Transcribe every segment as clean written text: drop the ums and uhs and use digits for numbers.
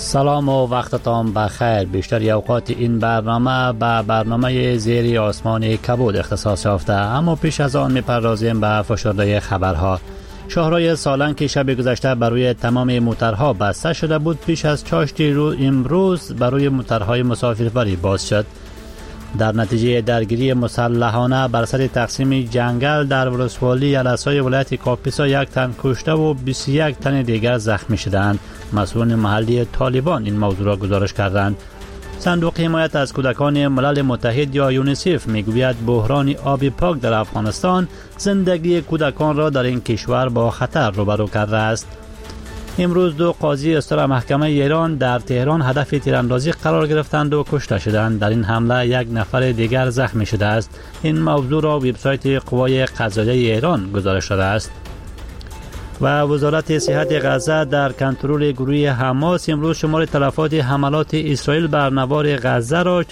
سلام و وقتتان بخیر. بیشتر اوقات این برنامه به برنامه زیر آسمان کبود اختصاص یافته، اما پیش از آن میپردازیم به فشرده خبرها. شاهراه سالن که شب گذشته بروی تمام موترها بسته شده بود، پیش از چاشت امروز بروی موترهای مسافربری باز شد. در نتیجه درگیری مسلحانه بر سر تقسیم جنگل در ولسوالی الاسای ولایت کاپیسا 1 تن کشته و 21 تن دیگر زخمی شدند. مسئولان محلی طالبان این موضوع را گزارش کردند. صندوق حمایت از کودکان ملل متحد یا یونیسف میگوید بحران آب پاک در افغانستان زندگی کودکان را در این کشور با خطر روبرو کرده است. امروز 2 قاضی اصدار محکمه ایران در تهران هدف تیراندازی قرار گرفتند و کشته شدند. در این حمله 1 نفر دیگر زخمی شده است. این موضوع را وبسایت قوای قضاییه ایران گزارش داده است. و وزارت صحت غزه در کنترل گروه حماس امروز شمار تلفات حملات اسرائیل بر نوار غزه را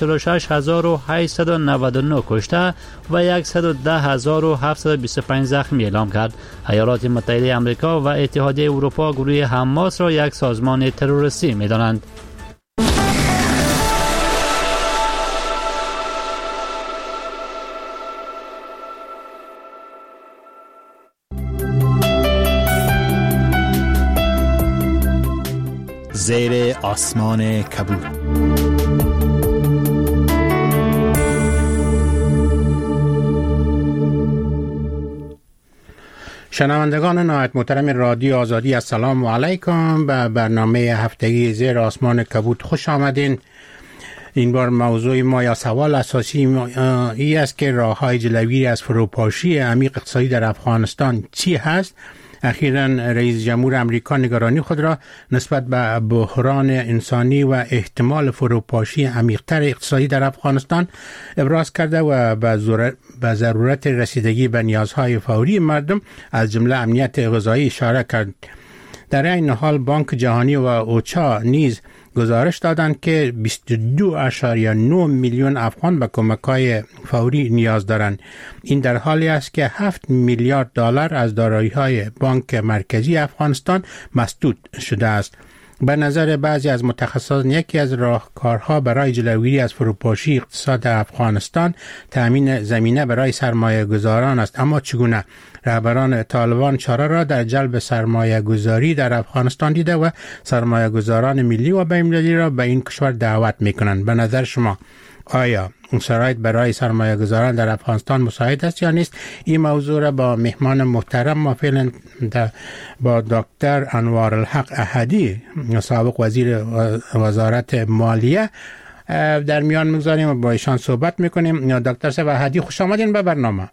46899 کشته و 110725 زخمی اعلام کرد. ایالات متحده آمریکا و اتحادیه اروپا گروه حماس را یک سازمان تروریستی می‌دانند. زیر آسمان کبود. شنوندگان نهایت محترم رادیو آزادی، السلام علیکم. به برنامه هفتگی زیر آسمان کبود خوش آمدین. این بار موضوع ما یا سوال اساسی ای است که راه‌های جلوگیری از فروپاشی عمیق اقتصادی در افغانستان چی هست؟ اخیراً رئیس جمهور امریکا نگرانی خود را نسبت به بحران انسانی و احتمال فروپاشی عمیق‌تر اقتصادی در افغانستان ابراز کرده و به ضرورت رسیدگی به نیازهای فوری مردم از جمله امنیت غذایی اشاره کرد. در این حال بانک جهانی و اوچا نیز گزارش دادند که 22.9 میلیون افغان به کمک‌های فوری نیاز دارند. این در حالی است که 7 میلیارد دلار از دارایی‌های بانک مرکزی افغانستان مسدود شده است. به نظر بعضی از متخصصان یکی از راهکارها برای جلوگیری از فروپاشی اقتصاد افغانستان تأمین زمینه برای سرمایه گذاران است. اما چگونه؟ رهبران طالبان چاره را در جلب سرمایه گذاری در افغانستان دیده و سرمایه گذاران ملی و بین‌المللی را به این کشور دعوت میکنند. به نظر شما آیا اون شرایط برای سرمایه گذاران در افغانستان مساعد است یا نیست؟ این موضوع را با مهمان محترم ما فعلا با دکتر انوار الحق احدی، سابق وزیر وزارت مالیه، در میان میگذاریم و با ایشان صحبت میکنیم. دکتر صاحب احدی خوش آمدین به برنامه.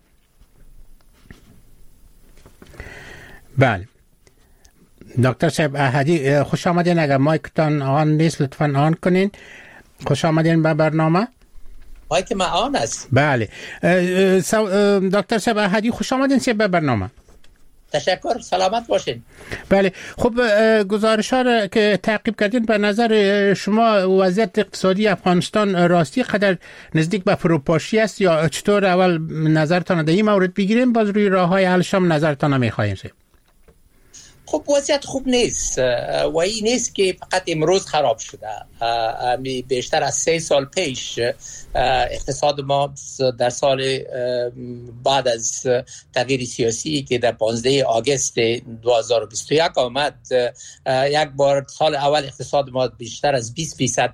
بله دکتر صاحب احدی خوش آمدین. اگر مایکتان آن نیست لطفاً آن کنین. خوش آمدین به برنامه. مایک ما آن است. بله دکتر صاحب احدی خوش آمدین به برنامه. تشکر، سلامت باشین. بله خب گزارش ها را که تعقیب کردین، به نظر شما وضعیت اقتصادی افغانستان راستی قدر نزدیک به فروپاشی است یا چطور؟ اول نظرتان در این مورد بگیریم، باز روی راه های حلش هم نظرتان میخواهیم. خب وضعیت خوب نیست و این نیست که فقط امروز خراب شده. بیشتر از 3 سال پیش اقتصاد ما در سال بعد از تغییر سیاسی که در 15 آگوست 2021 آمد، یک بار سال اول اقتصاد ما بیشتر از 20%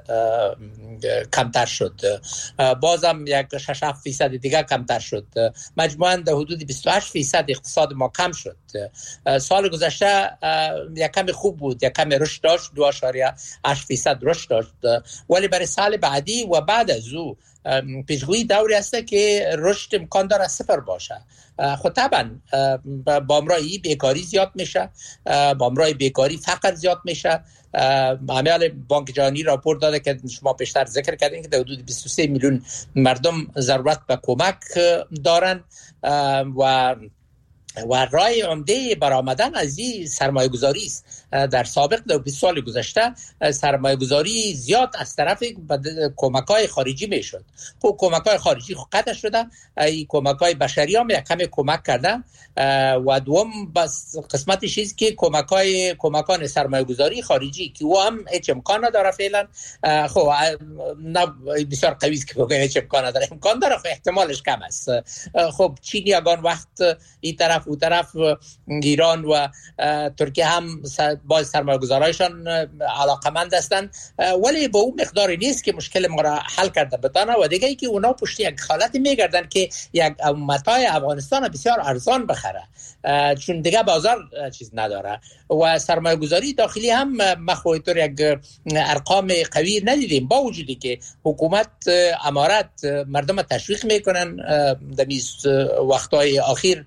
کمتر شد، بازم یک 6-7% دیگر کمتر شد، مجموعاً در حدود 28% اقتصاد ما کم شد. سال گذشته یک کمی خوب بود، یک کمی رشد داشت، 2.8% رشد داشت، ولی برای سال بعدی و بعد از او پیشگویی دوری است که رشد امکان داره 0 باشه. خب طبعا با امرای بیکاری زیاد میشه، با امرای بیکاری فقر زیاد میشه. عمل بانک جهانی راپور داده که شما پیشتر ذکر کردین که در حدود 23 میلیون مردم ضرورت به کمک دارن و و راه عمده برآمدن از این سرمایه گذاری است. در سابق در 20 سال گذشته سرمایه گذاری زیاد از طرف کمک‌های خارجی میشد. کمک‌های خارجی قطع شده، این کمک‌های بشری هم یک کمی کمک کرده و دوم بس قسمتش است که کمکان سرمایه گذاری خارجی که او هم هیچ امکان نداره فعلا. خب نه بسیار قوی است که بگم هیچ امکان نداره، امکان داره، خب احتمالش کم است. خب چین یگان وقت این طرف و طرف ایران و ترکیه هم باز سرمایه‌گذارایشان علاقمند هستند، ولی به اون مقداری نیست که مشکل ما را حل کرده بتانه. و دیگه ای که اونا پشت یک حالت میگردن که یک متاع افغانستان بسیار ارزان بخره، چون دیگه بازار چیز نداره. و سرمایه گذاری داخلی هم مخویتر یک ارقام قوی ندیدیم، با وجودی که حکومت امارت مردم تشویق میکنن. در وقتهای اخیر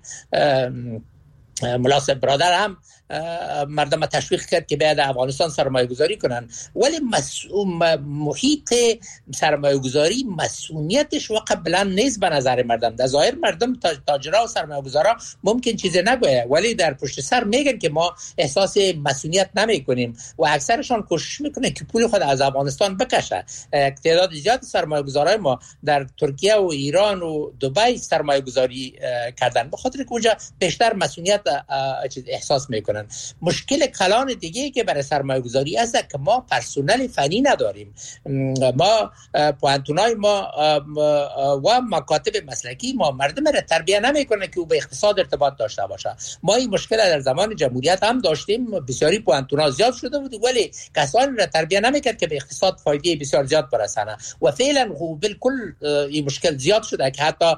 ملا برادر هم مردم تشویق کرد که باید افغانستان سرمایه گذاری کنن، ولی محیط سرمایه گذاری مسئولیتش و قبلا نیست به نظر مردم. در ظاهر مردم تاجرها و سرمایه گذارا ممکن چیزی نگویه، ولی در پشت سر میگن که ما احساس مسئولیت نمی کنیم و اکثرشان کوشش میکنه که پول خود از افغانستان بکشه. تعداد زیاد سرمایه گذارای ما در ترکیه و ایران و دبی سرمایه گذاری کردن، به خاطر که اونجا بیشتر مسئولیت احساس میکنن. مشکل کلان دیگه که برای سرمایه گذاری است که ما پرسنل فنی نداریم. ما پوانتونای ما و مکاتب مسلکی ما مردم را تربیت نمیکنه که او به اقتصاد ارتباط داشته باشه. ما این مشکل در زمان جمهوریت هم داشتیم، بسیاری پوانتونا زیاد شده بود ولی کسانی را تربیت نمیکرد که به اقتصاد فایده بسیار زیاد برسانه. و فعلا بالکل این مشکل زیاد شده که حتی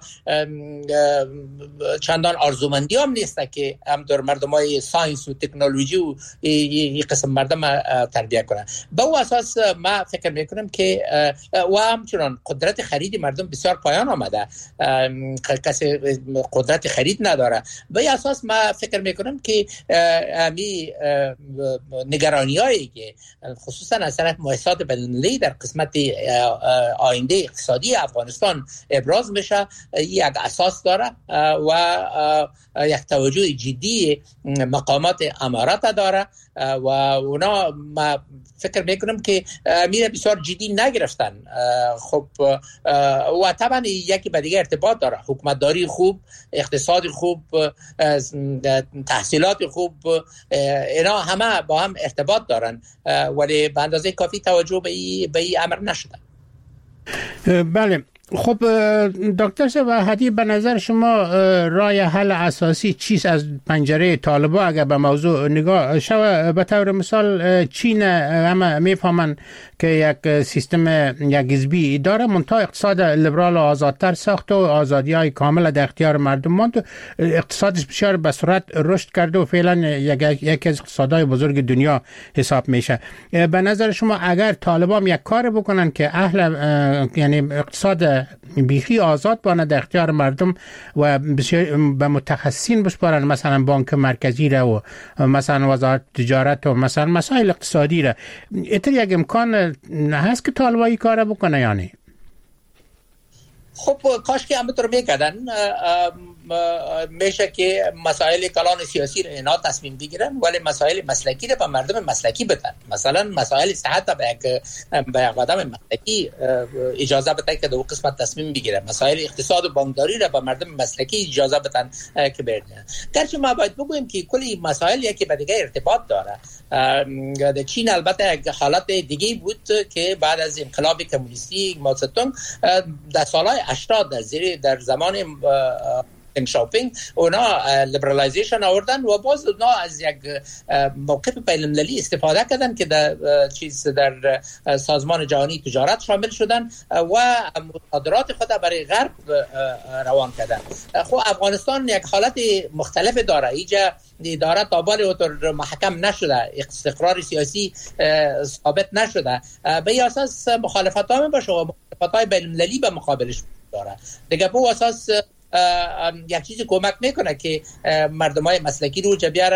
چندان آرزومندی هم نیست که هم در مردمای ساینس و تکنولوژی و این قسم مردم تربیت کنن. به اون اساس ما فکر میکنم که و همچنان قدرت خرید مردم بسیار پایان آمده، کسی قدرت خرید نداره. به این اساس ما فکر میکنم که امی نگرانی هایی که خصوصا از طرف مؤسسات بین‌المللی در قسمت آینده اقتصادی افغانستان ابراز میشه یک اساس داره و یک توجه جدی مقامات امارات داره و اونا ما فکر میکنم که میره بسیار جدی نگرفتن. خب و طبعا یکی به دیگه ارتباط داره، حکومتداری خوب، اقتصاد خوب، تحصیلات خوب، اینا همه با هم ارتباط دارن ولی به اندازه کافی توجه به این امر نشده. بله. خب دکتر وحدی، به نظر شما راه حل اساسی چیست از پنجره طالبان اگر به موضوع نگاه شود؟ به طور مثال چین همه میفهمن که یک سیستم یک حزبی داره، منتها اقتصاد لیبرال و آزادتر ساخت و آزادی‌های کامل در اختیار مردم ماند، اقتصادش بسیار به سرعت رشد کرده و فعلا یکی از اقتصادهای بزرگ دنیا حساب میشه. به نظر شما اگر طالبان یک کار بکنن که یعنی اقتصاد بیخی آزاد بانه در اختیار مردم و به متخصصین بسپارن، مثلا بانک مرکزی را و مثلا وزارت تجارت و مثلا مسائل اقتصادی را، ایتر یک امکان هست که طالبایی کار بکنه یا نه؟ خب کاش که همه طور میکردن. میشه که مسائل کلان سیاسی را اینا تصمیم بگیرن ولی مسائل مسلکی را به مردم مسلکی بدن. مثلا مسائل صحت را به آدم مسلکی اجازه بدن که دو قسمت تصمیم بگیرن، مسائل اقتصاد و بانکداری را به مردم مسلکی اجازه بدن که بردن. گرچه ما باید بگویم که کل این مسائل یکی به دیگه ارتباط داره. در چین البته یک حالت دیگه بود که بعد از انقلاب کمونیستی ماوزه‌تونگ در سالهای 80 در زمان شاپینگ اونا لیبرالایزیشن آوردن و باز اونا از یک موقف بین‌المللی استفاده کردن که در سازمان جهانی تجارت شامل شدن و مصادرات خود برای غرب روان کردن. خب افغانستان یک حالت مختلف داره، اینجا اداره تابال اوتر محکم نشده، استقرار سیاسی ثابت نشده، به این اساس مخالفت ها باشه و مخالفت های بین‌المللی به مقابلش داره دیگه. به اساس یک چیزی کمک میکنه که مردمای مسلکی رو بیارن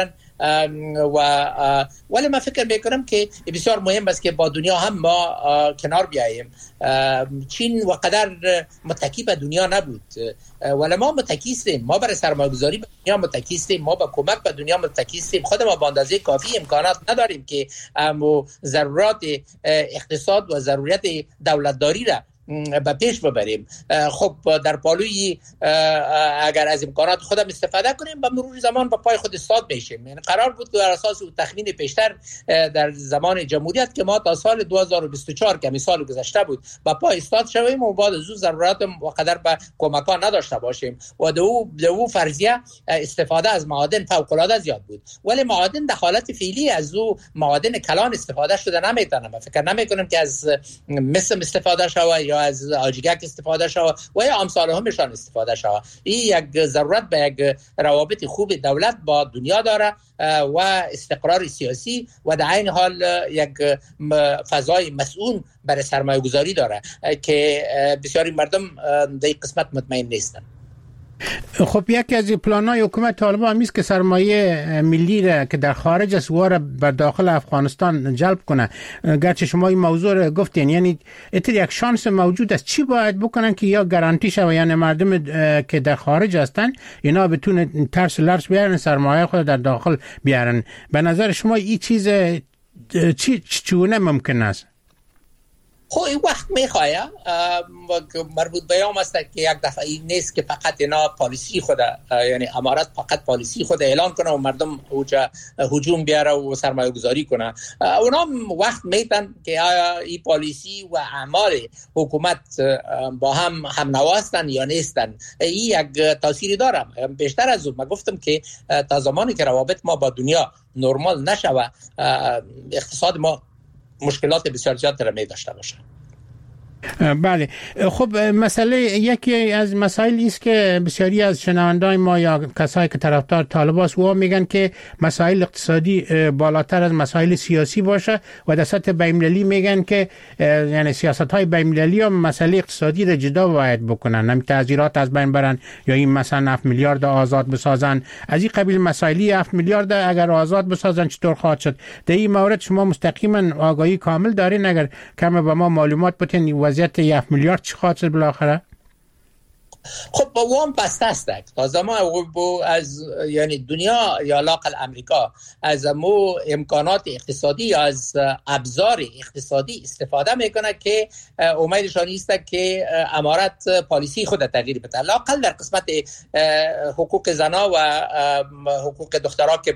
ولی من فکر میکنم که بسیار مهم است که با دنیا هم ما کنار بیاییم. چین وقدر متکی به دنیا نبود، ولی ما متکی هستیم. ما برای سرمایه‌گذاری به دنیا متکی هستیم، ما به کمک به دنیا متکی هستیم. خود ما به اندازه کافی امکانات نداریم که ضرورات اقتصاد و ضرورت دولتداری را به پیش ببریم. خب در پالوی اگر از امکانات خودم استفاده کنیم به مرور زمان به پای خود استاد میشیم. یعنی قرار بود که در اساس تخمین پیشتر در زمان جمهوریت که ما تا سال 2024 که سال گذشته بود به پای استاد شویم و بعد از او ضرورت وقدر به کمکان نداشته باشیم و دو فرضیه استفاده از معادن فوق العاده زیاد بود. ولی معادن در حالت فعلی از او معادن کلان استفاده شده نمیتونه. فکر نمیکنم که از مس استفاده شود یا از آجیگک استفاده شود و یا امثال همشان استفاده شود. این یک ضرورت به یک روابط خوب دولت با دنیا داره و استقرار سیاسی و در عین حال یک فضای مسئول برای سرمایه گذاری داره که بسیاری مردم در این قسمت مطمئن نیستن. خب یکی از پلان‌های حکومت طالبان همیست که سرمایه ملی را که در خارج است و را بر داخل افغانستان جلب کنه. گرچه شما این موضوع را گفتین، یعنی اتر یک شانس موجود است، چی باید بکنن که یا گارانتی شود یعنی مردم که در خارج هستن اینا بتونه ترس لرز بیارن سرمایه خود در داخل بیارن؟ به نظر شما این چیز چونه ممکن است؟ خب این وقت میخواه مربوط به هم است که یک دفعه این نیست که فقط اینا پالیسی خود یعنی امارت فقط پالیسی خود اعلان کنه و مردم هجوم بیاره و سرمایه گذاری کنه. اونا وقت میتن که آیا این پالیسی و اعمال حکومت با هم نواستن یا نیستن. این یک تاثیری داره. بیشتر از اون من گفتم که تا زمانی که روابط ما با دنیا نرمال نشوه اقتصاد ما مشکلات بسیار زیاد را می داشته باشه. بله. خب مسئله یکی از مسائلی است که بسیاری از شنوندگان ما یا کسایی که طرفدار طالبان است و میگن که مسائل اقتصادی بالاتر از مسائل سیاسی باشه و در سطح بین‌المللی میگن که یعنی سیاست‌های بین‌المللی هم مسئله اقتصادی را جدا باید بکنن، هم تعزیرات از بین برن یا این مثلا 7 میلیارد آزاد بسازن. از این قبیل مسائلی 7 میلیارد اگر آزاد بسازن چطور خواهد شد؟ در این مورد شما مستقیما آگاهی کامل دارین؟ اگر کم به ما معلومات بدین وضعیت 7 میلیارد چی خواهد شد بالاخره؟ خب با وام بسته است. تا زمان از یعنی دنیا یا لاقل امریکا از مو امکانات اقتصادی یا از ابزار اقتصادی استفاده میکنه که امیدشان است که امارت پالیسی خود تغییر بده، لاقل در قسمت حقوق زنا و حقوق دخترها که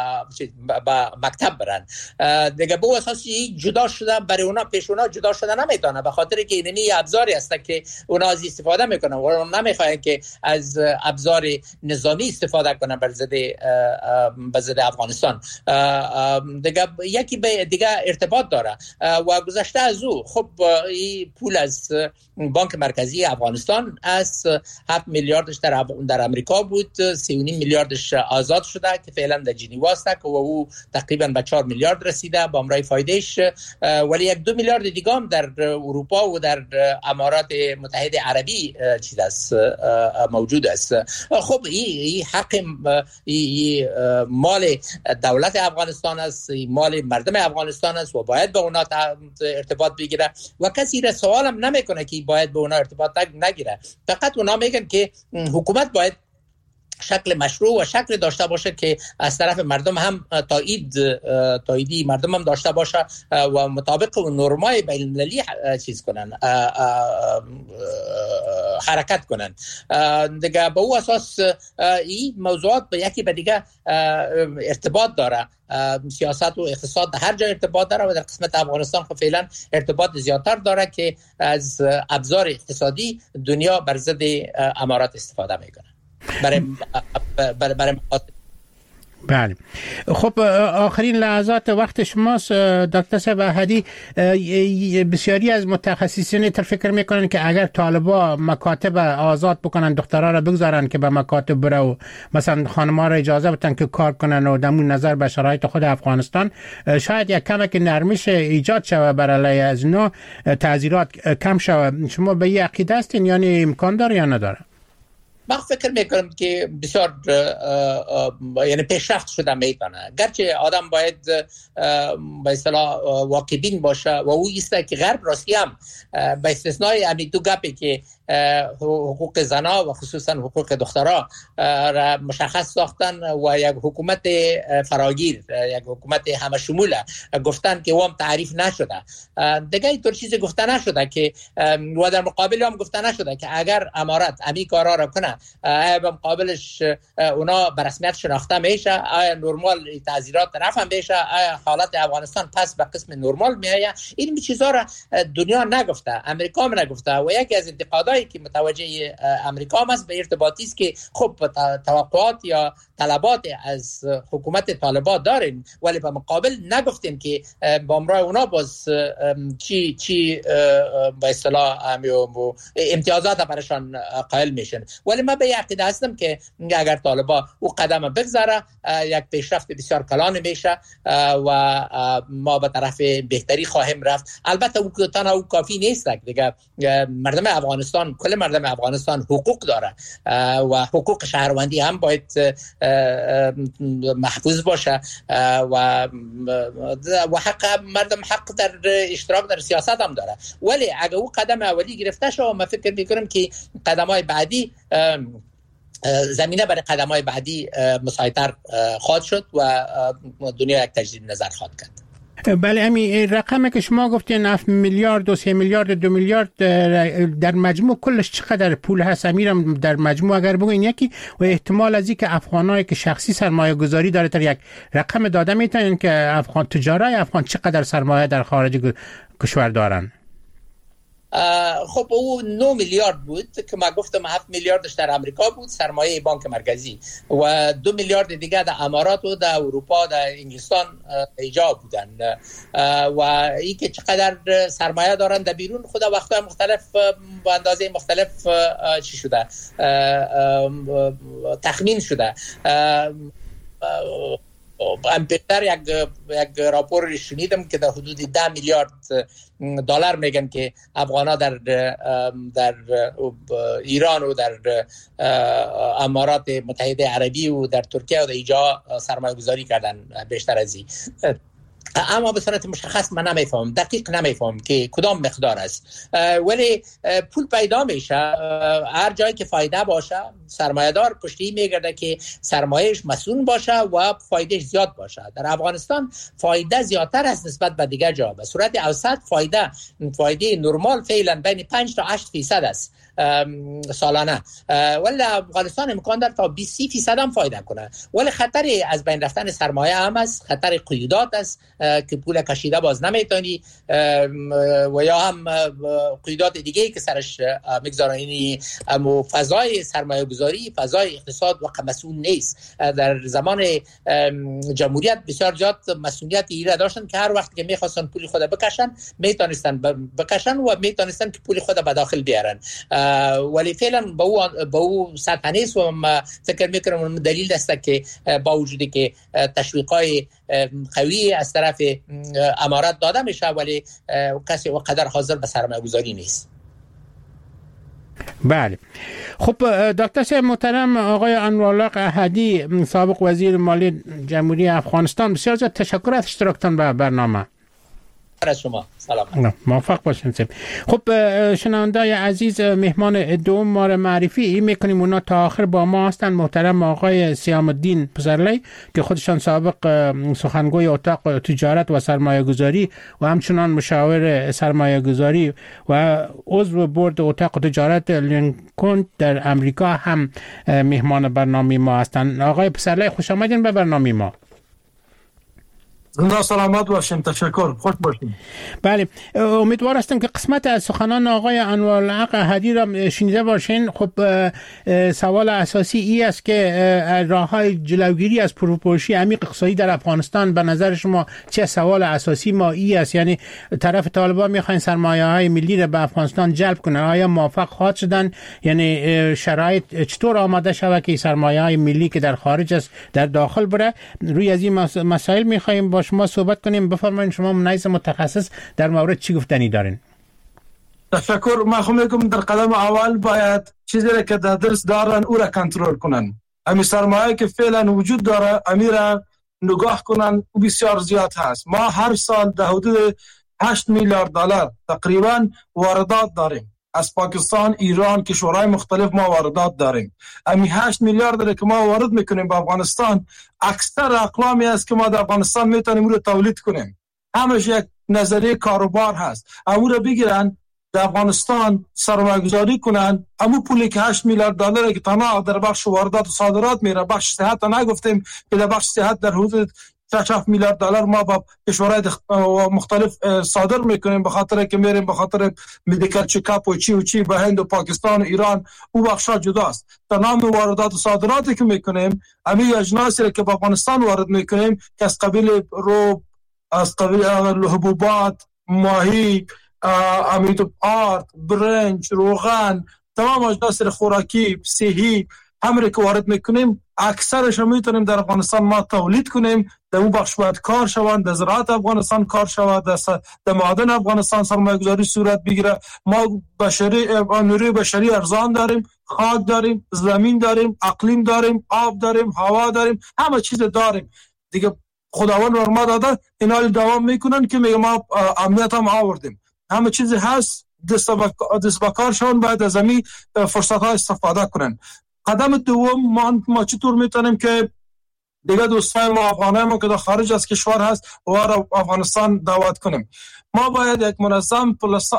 به مکتب برن. دیگه به اساسی جدا شده برای اونا پیش اونا جدا شده نمیتونه، به خاطر که اینی ابزاری است که اونا از استفاده میکنن و نمیخواین که از ابزار نظامی استفاده کنن بر ضد افغانستان. دیگه یکی به دیگه ارتباط داره و گذشته از او خب این پول از بانک مرکزی افغانستان از 7 میلیاردش در امریکا بود، 3.5 میلیاردش آزاد شده که فعلا در ژنوا است و او تقریبا به 4 میلیارد رسیده با امرای فایدهش، ولی 1-2 میلیارد دیگه هم در اروپا و در امارات متحده عربی چیز است موجود است. خب این حق مال دولت افغانستان است، مال مردم افغانستان است و باید به اونا ارتباط بگیره و کسی را سوال هم نمیکنه که باید به اونا ارتباط نگیره. فقط اونا میگن که حکومت باید شکل مشروع و شکل داشته باشه که از طرف مردم هم تاییدی مردم هم داشته باشه و مطابق نرمای بین‌المللی چیز کنن، حرکت کنن. دیگه به او اساس این موضوعات به یکی به دیگه ارتباط داره. سیاست و اقتصاد هر جای ارتباط داره و در قسمت افغانستان خب فعلا ارتباط زیادتر داره که از ابزار اقتصادی دنیا بر ضد امارات استفاده میکنه برای بله. خب آخرین لحظات وقت شماست دکتر صاحب احدی. بسیاری از متخصصین فکر میکنن که اگر طالبا مکاتب آزاد بکنن، دخترها را بگذارن که به مکاتب بره و مثلا خانم‌ها را اجازه بدن که کار کنن و دمون نظر به شرایط خود افغانستان، شاید یک کمک نرمش ایجاد شود بر علیه از نوع تعزیرات کم شود. شما به این عقیده هستین یعنی امکان داره یا نداره؟ من فکر میکنم که بسیار یعنی پیشرفت شده میتونه، گرچه آدم باید به اصطلاح واقع بین باشه و او ایسته که غرب راستی هم به استثنای همین دو گپی که حقوق زنا و خصوصا حقوق دخترها را مشخص ساختن و یک حکومت فراگیر، یک حکومت همه شموله گفتن که هم تعریف نشده. دیگه اینطور چیزی گفته نشده که و در مقابل هم گفته نشده که اگر امارات امی کارا را کنه به مقابلش اونا به رسمیت شناخته میشه، آیا نرمال تعزیرات رفع میشه، آیا حالت افغانستان پس به قسم نرمال میایه. این چیزا را دنیا نگفته، امریکا هم نگفته و یکی از انتقادایی که متوجه امریکا هم است به ارتباطی است که خب توقعات یا طلبات از حکومت طالبان دارین ولی به مقابل نگفتین که با امرای اونا باز چی به اصطلاح امتیازات برشان قائل میشن. ولی من به عقیده هستم که اگر طالبان او قدم بگذاره یک پیشرفت بسیار کلان میشه و ما به طرف بهتری خواهیم رفت. البته او تنها او کافی نیست دیگه. مردم افغانستان، کل مردم افغانستان حقوق داره و حقوق شهروندی هم باید محفوظ باشه و حق مردم حق در اشتراک در سیاست هم داره. ولی اگه او قدم اولی گرفته شد من فکر میکنم که قدم‌های بعدی زمینه برای قدم‌های بعدی مساعدتر خواهد شد و دنیا یک تجدید نظر خواهد کرد. بله، همین رقمی که شما گفتین 7 میلیارد و 3 میلیارد 2 میلیارد در مجموع کلش چقدر پول هست؟ امیرم در مجموع اگر بگوین یکی و احتمال از اینکه افغانایی که شخصی سرمایه گذاری داره تا یک رقم داده میتونن که افغان تجارای افغان چقدر سرمایه در خارج کشور دارن؟ خب او 9 میلیارد بود که ما گفتم 7 میلیاردش در امریکا بود سرمایه بانک مرکزی و 2 میلیارد دیگه در امارات و در اروپا در انگلستان ایجا بودن و این که چقدر سرمایه دارن در بیرون خدا وقتا مختلف با اندازه مختلف چی شده تخمین شده. بهتر یک راپور شنیدم که در حدود 10 میلیارد دلار میگن که افغانا در ایران و در امارات متحده عربی و در ترکیه و در اینجا سرمایه گذاری کردن بیشتر از این. اما به صورت مشخص من نمیفهم، دقیق نمیفهم که کدام مقدار است، ولی پول پیدا میشه هر جایی که فایده باشه. سرمایه دار پشتی میگرده که سرمایهش مسئول باشه و فایدهش زیاد باشه. در افغانستان فایده زیادتر است نسبت به دیگر جا. به صورت اوسط فایده نرمال فعلا بین 5 تا 8% است سالانه، ولی افغانستان امکان داره تا 20-30% هم فایده کنه. ولی خطری از بین رفتن سرمایه هم است، خطر قیودات است که پول کشیده باز نمیتونی و یا هم قیودات دیگه که سرش میگذارن. اما فضای سرمایه گذاری فضای اقتصاد و مسئول نیست. در زمان جمهوریت بسیار زیاد مسئولیت ایرا داشتن که هر وقت که میخواستن پول خود بکشن میتونستن بکشن و میتونستن که پول خود به داخل بیارن، ولی فعلا با او سطح نیست و ما فکر میکنم دلیل است که با وجودی که تشویقای قوی از طرف امارات داده میشه ولی کسی وقدر حاضر به سرمایه گذاری نیست. بله، خب دکتر صاحب محترم، آقای انوارالله احدی سابق وزیر مالی جمهوری افغانستان، بسیار زیاد تشکر از اشتراکتان به برنامه. از شما سلام. موفق باشین صاحب. خب شنوندای عزیز، مهمان دوم ما را معرفی میکنیم، اونا تا آخر با ما هستن. محترم آقای سیام الدین پسرلی که خودشان سابق سخنگوی اتاق تجارت و سرمایه گذاری و همچنان مشاور سرمایه گذاری و عضو بورد اتاق تجارت لینکن در امریکا هم مهمان برنامه ما هستن. آقای پسرلی خوش آمدین به برنامه ما. زنده سلامت باشین، تشکر، خوش باشین. بله، امیدوار هستم که قسمت از سخنان آقای انوارالله احدی را شنیده باشین. خب سوال اساسی ای است که راه‌های جلوگیری از فروپاشی عمیق اقتصادی در افغانستان به نظر شما چه؟ سوال اساسی ما ای است، یعنی طرف طالبان میخواین سرمایه‌های ملی را به افغانستان جلب کنن، آیا موفق خواهد شدن؟ یعنی شرایط چطور آماده شود که سرمایه‌های ملی که در خارج است در داخل بره؟ روی از این مسائل میخوایم با شما صحبت کنیم. بفرمایید شما منیز متخصص در مورد چی گفتنی دارین؟ تشکر. من خو میگم در قدم اول باید چیزی را که در درس دارن او را کنترل کنن. امی سرمایه که فعلا وجود داره امی را نگاه کنن و بسیار زیاد هست. ما هر سال در حدود 8 میلیارد دلار تقریبا واردات داریم از پاکستان، ایران، کشورهای مختلف. ما واردات داریم. امی 8 میلیارد که ما وارد میکنیم به افغانستان، اکثر اقلامی است که ما در افغانستان میتونیم رو تولید کنیم. همش یک نظریه کاروبار هست. امو رو بگیرن در افغانستان سرمایه گذاری کنن. امو پولی که 8 میلیارد دلار که تنها در بخش واردات و صادرات میره، بخش صحت نگفتیم که در بخش صحت در حدود 7 میلیارد دلار ما با کشورهای مختلف صادر میکنیم، به خاطر که میریم به خاطر مدیکال چکاپ و چی به هند و پاکستان و ایران. او بخشا جداست. در نام واردات و صادراتی که میکنیم، امی اجناسی که با افغانستان وارد میکنیم که از قبیل روب، از قبیل حبوبات، ماهی، امیتو آرد، برنج، روغن، تمام اجناس خوراکی، صحی همه که وارد میکنیم، اکثرش رو میتونیم در افغانستان ما تولید کنیم. در اون بخش باید کار شوند، در زراعت افغانستان کار شود، در معادن افغانستان سرمایه گذاری صورت بگیره. ما نیروی بشری ارزان داریم، خاک داریم، زمین داریم، اقلیم داریم، آب داریم، هوا داریم، همه چیز داریم دیگه. خداوند ما داده، اینا دوام میکنن که میگه ما امنیت هم آوردیم، همه چیزی هست. دست با کار شون باید از زمین فرصت ها استفاده کنن. قدم دوم ما چطور میتونیم که دیگه دوستای ما افغانای ما که در خارج از کشور هست و افغانستان دعوت کنیم. ما باید یک منظم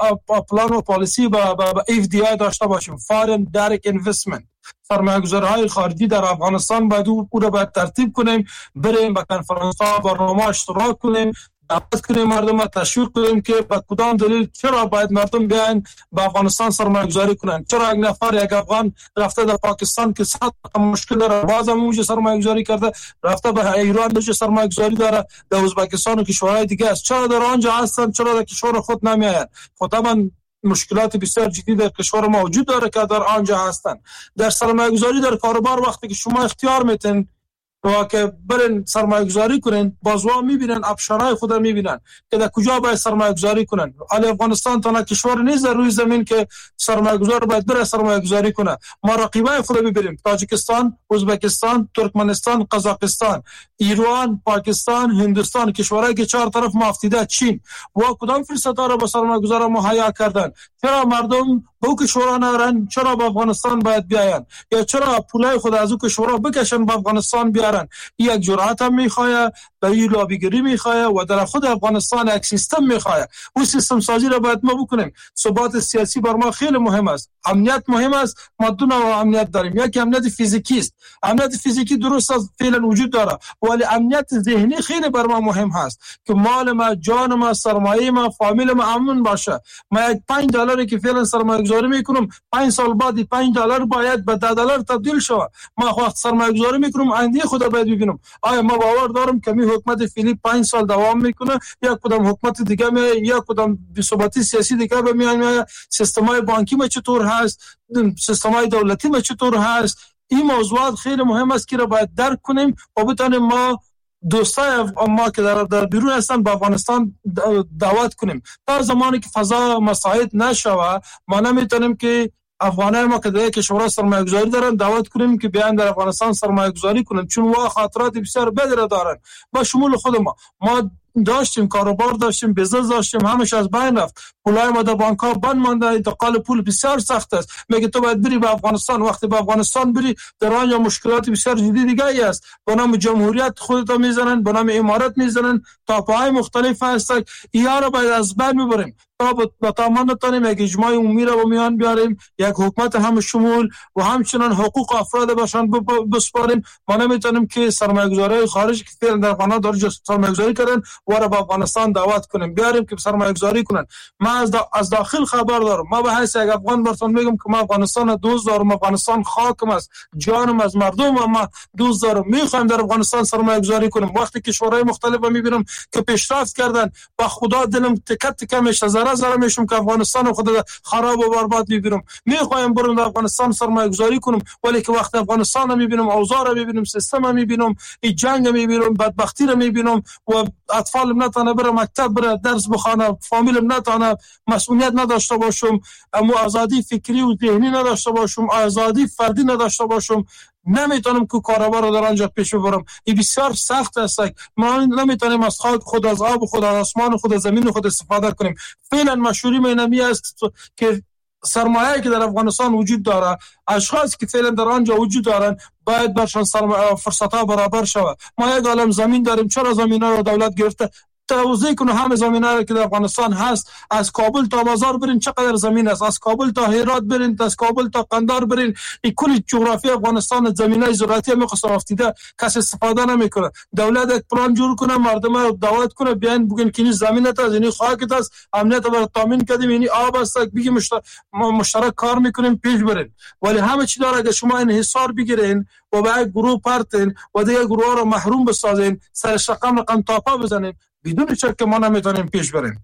پلان و پالیسی با FDI داشته باشیم، Foreign Direct Investment. سرمایه‌گذاری‌های خارجی در افغانستان باید او را باید ترتیب کنیم، بریم به کنفرانس‌ها، برنامه اشتراک کنیم، دعوت کنیم مردم را تشویق کنیم که به کدام دلیل چرا باید مردم بیاین به افغانستان سرمایه گذاری کنن. چرا یک نفر یک افغان رفته در پاکستان که صد مشکل داره باز هم اونجا سرمایه گذاری کرده، رفته به ایران اونجا سرمایه گذاری داره، در ازبکستان و کشورهای دیگه است. چرا در آنجا هستن، چرا در کشور خود نمیاین؟ خودمون مشکلات بسیار جدی در کشور ما وجود داره که در آنجا هستن. در سرمایه گذاری در کاروبار وقتی که شما اختیار میتین و که برن سرمایه گذاری کنن، بازوا میبینن، ابشارهای خود رو میبینن که در کجا باید سرمایه گذاری کنن. حالا افغانستان تنها کشور نیست در روی زمین که سرمایه گذار باید بره سرمایه گذاری کنه. ما رقیبای خود ببینیم، تاجیکستان، ازبکستان، ترکمنستان، قزاقستان، ایران، پاکستان، هندوستان، کشورهایی که چهار طرف مافتیده، چین و کدام فرصت‌ها را به سرمایه گذار مهیا کردن. چرا مردم به کشورها نرن؟ چرا به افغانستان باید بیاین؟ یا چرا پولای خود از او کشورها بکشن به افغانستان بیارن؟ یک جرأت هم میخواد، به این لابیگری میخواد و در خود افغانستان یک سیستم میخواد. اون سیستم سازی را باید ما بکنیم. ثبات سیاسی بر ما خیلی مهم است، امنیت مهم است. ما دو نوع امنیت داریم، یکی امنیت فیزیکی است. امنیت فیزیکی درست است، فعلا وجود داره، ولی امنیت ذهنی خیلی بر ما مهم هست که مال ما، جان ما، سرمایه ما، فامیل ما امن باشه. ما یک $5 که فعلا سرمایه گذاری میکنم، 5 سال بعد $5 باید به $10 تبدیل شود. ما وقت سرمایه گذاری میکنم آینده خود باید ببینم. آیا ما باور دارم که می حکومت فعلی 5 سال دوام میکنه، یا کدام حکومت دیگه می، یا کدام بی‌ثباتی سیاسی دیگه به میان، سیستمای بانکی ما چطور هست، سیستمای دولتی ما چطور هست. این موضوعات خیلی مهم است که را باید درک کنیم و بتونیم ما دوستای ما که در بیرون هستن به افغانستان دعوت کنیم. تا زمانی که فضا مساعد نشوه ما نمیتونیم که افغانای ما که در کشورها سرمایه گذاری دارن دعوت کنیم که بیان در افغانستان سرمایه گذاری کنن، چون وا خاطرات بسیار بدی دارن. با شمول خود ما داشتیم کاروبار، داشتیم بزنس داشتیم، همش از بین رفت. پولای ما در بانک ها بند مانده، انتقال پول بسیار سخت است. میگه تو باید بری به افغانستان، وقتی به افغانستان بری در آنجا مشکلات بسیار جدی دیگه ای است. به نام جمهوریت خودت میزنن، به نام امارت میزنن، تاپهای مختلف هست. اینا رو باید از بین میبریم تا تمام نتونیم یک اجماع عمومی را به میان بیاریم، یک حکومت هم شمول و همچنان حقوق افراد باشن بسپاریم. ما نمیتونیم که سرمایه‌گذارای خارجی که فعلا در افغانستان دارن سرمایه‌گذاری کردن و را به افغانستان دعوت کنیم، بیاریم که سرمایه‌گذاری کنن. ما از داخل خبر دارم. ما به حیث یک افغان براتون میگم که ما افغانستان دوست دارم، افغانستان خاکم است، جانم از مردم ما دوست دارم. میخوایم در افغانستان سرمایه‌گذاری کنیم. وقتی کشورهای مختلف میبینم که پیشرفت کردن، با خدا دلم تکت میشه، ذره ذره میشم که افغانستان خود خراب و برباد میبینم. میخوایم برم در افغانستان سرمایه گذاری کنم، ولی که وقت افغانستان رو میبینم، اوضاع رو میبینم، سیستم رو میبینم، این جنگ رو میبینم، بدبختی رو میبینم و اطفالم نتونه بره مکتب، بره درس بخونه، فامیلم نتونه مسئولیت نداشته باشم، اما آزادی فکری و ذهنی نداشته باشم، آزادی فردی نداشته باشم، نمیتونم که کاروبار رو در آنجا پیش ببرم. این بسیار سخت است. ما نمیتونیم از خاک خود، از آب خود، از آسمان خود، از زمین خود استفاده کنیم. فعلا مشوری اینمی است که سرمایه‌ای که در افغانستان وجود داره، اشخاصی که فعلا در آنجا وجود دارن، باید برشان فرصت‌ها برابر شود. ما یک عالم زمین داریم، چرا زمینا رو دولت گرفته؟ توضیح کنه همه زمینایی که در افغانستان هست، از کابل تا بازار برین چقدر زمین است، از کابل تا هرات برین، از کابل تا قندار برین، این کل جغرافی افغانستان زمینای زراعتی میخواسته افتیده، کسی استفاده نمیکنه. دولت یک پلان جور کنه، مردم رو دعوت کنه بیان بگن که این زمینت است، این خاکت است، امنیت رو تامین کردیم، این آب است، بگیم مشترک کار میکنیم، پیش برین. ولی همه چی داره که شما انحصار بگیرین و به یک گروه پرتین و دیگه گروه رو محروم بسازین، سر رقم تاپا بزنین، بدون شک که ما نمیتونیم پیش بریم.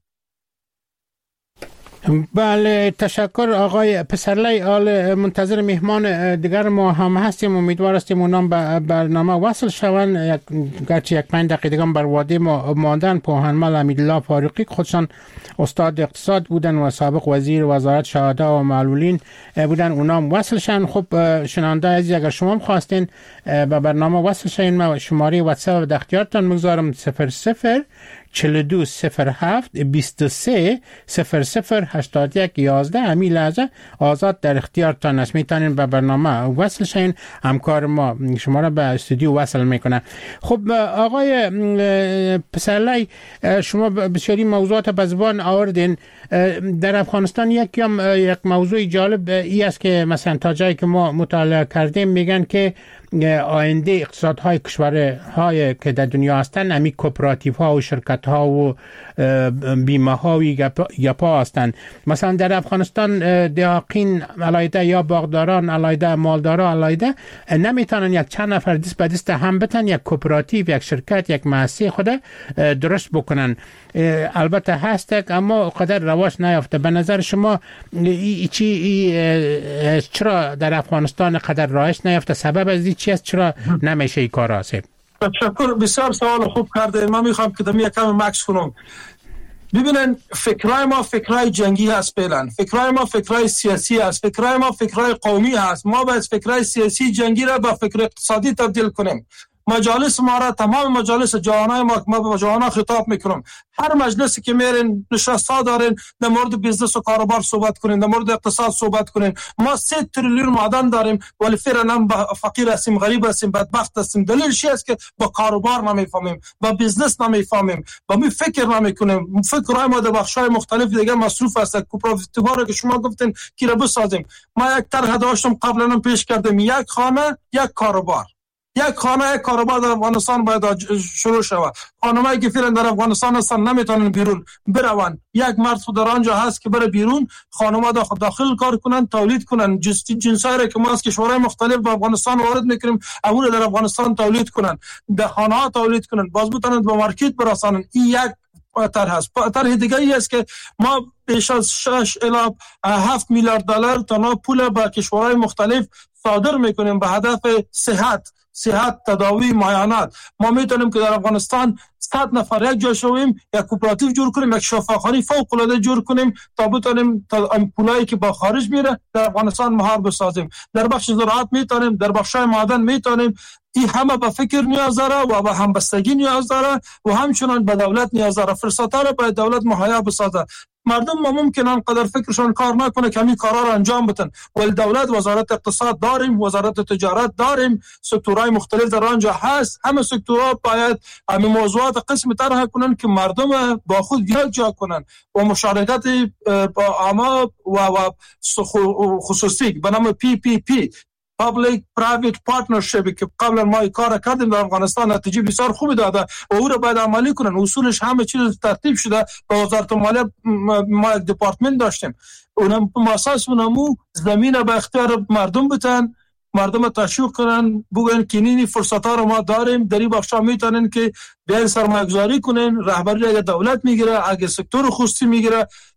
بله، تشکر آقای پسرلی. آل منتظر مهمان دیگر ما هم هستیم، امیدوار هستیم اونام به برنامه وصل شوند. گرچه یک 5 دقیقه دیگه بر وادی ما ماندن. پوهنمل امیدالله فاروقی خودشان استاد اقتصاد بودن و سابق وزیر وزارت شهدا و معلولین بودن، اونام وصل شن. خب شنونده عزیز، اگر شما هم خواستین به برنامه وصل شین، ما شماره واتساپ در اختیارتان میگذارم: 00 42 07 23 00 81 11. همین لحظه آزاد در اختیارتان است، میتونین به برنامه وصل شین. همکار ما شما را به استودیو وصل میکنه. خب آقای پسرلی، شما بسیاری موضوعات به زبان آوردین. در افغانستان یک موضوع جالب ای است که مثلا تا جایی که ما مطالعه کردیم میگن که آینده اقتصادهای کشورهای که در دنیا هستند همی کوپراتیو ها و شرکت ها و بیمه ها و گپا هستند. مثلا در افغانستان دهاقین علیده یا باغداران علیده، مالداران علیده نمیتونن یک چند نفر دست به دست هم بتن یک کوپراتیو، یک شرکت، یک مؤسسه خود درست بکنن. البته هست اما قدر رواج نیافته. به نظر شما چرا در افغانستان قدر رواج نیافته؟ سبب از چی است؟ چرا نمیشه این کار آسیب؟ تشکر، بسیار سوال خوب کرده. من میخوام که دمی یکم مکس کنم. ببینن، فکرای ما فکرای جنگی هست، فعلا فکرای ما فکرای سیاسی هست، فکرای ما فکرای قومی هست. ما باید فکرای سیاسی جنگی را با فکر اقتصادی تبدیل کنیم. مجالس ما را، تمام مجالس جوانای ما با جوانا خطاب میکنم، هر مجلسی که میرین نشستا دارین در مورد بیزنس و کاروبار صحبت کنین، در مورد اقتصاد صحبت کنین. ما 3 تریلیون معدن داریم ولی فعلا فقیر هستیم، غریب هستیم، بدبخت هستیم. دلیل چی است؟ که با کاروبار نمیفهمیم، با بیزنس نمیفهمیم، با می فکر نمیکنیم. فکرای ما در بخش‌های مختلف دیگه مصروف است. کوپراتیوها رو که شما گفتین کی را بسازیم، ما یک طرح داشتم قبلا پیش کردیم، یک خانه یک کاروبار. یک خانه یک کاروبار در افغانستان باید شروع شود. خانمایی که فعلا در افغانستان هستن نمیتونن بیرون برون. یک مرد در آنجا هست که بره بیرون، خانم‌ها داخل کار کنن، تولید کنن. جنسایی را که ما از کشورهای مختلف به افغانستان وارد میکنیم، اون در افغانستان تولید کنن، در خانه‌ها تولید کنن، باز بتونن به مارکت برسانن. این یک طرح هست. طرح دیگه ای است که ما بیش از 6 الی 7 میلیارد دلار تنها پول به کشورهای مختلف صادر میکنیم به هدف صحت، تداوی، معاینات. ما میتونیم که در افغانستان 100 نفر یک جا شویم، یک کوپراتیو جور کنیم، یک شفاخانه فوق العاده جور کنیم تا بتونیم پولایی که با خارج میره در افغانستان مهار بسازیم. در بخش زراعت میتونیم، در بخش معدن میتونیم. این همه به فکر نیاز داره و به همبستگی نیاز داره و همچنان به دولت نیاز داره. فرصت‌ها رو باید دولت مهیا بسازه. مردم ما ممکنه انقدر فکرشون کار نکنه که همین کارا رو انجام بدن، ولی دولت، وزارت اقتصاد داریم، وزارت تجارت داریم، سکتورهای مختلف در آنجا هست. همه سکتورها باید همین موضوعات قسم طرح کنن که مردم با خود یک جا کنن و مشارکت با عامه و خصوصی به نام PPP Public Private Partnership که قبلا ما کار کردیم در افغانستان، نتیجه بسیار خوبی داده و او را باید عملی کنن. اصولش همه چیز ترتیب شده. با وزارت مالیه ما یک دپارتمنت داشتیم، اونم اساس اونمو زمین به اختیار مردم بتن، مردم تشویق کنن، بگن که این فرصت‌ها رو ما داریم، در این بخشا میتونن که بیاین سرمایه‌گذاری کنن. رهبری اگه دولت میگیره، اگه سکتور خصوصی میگیره،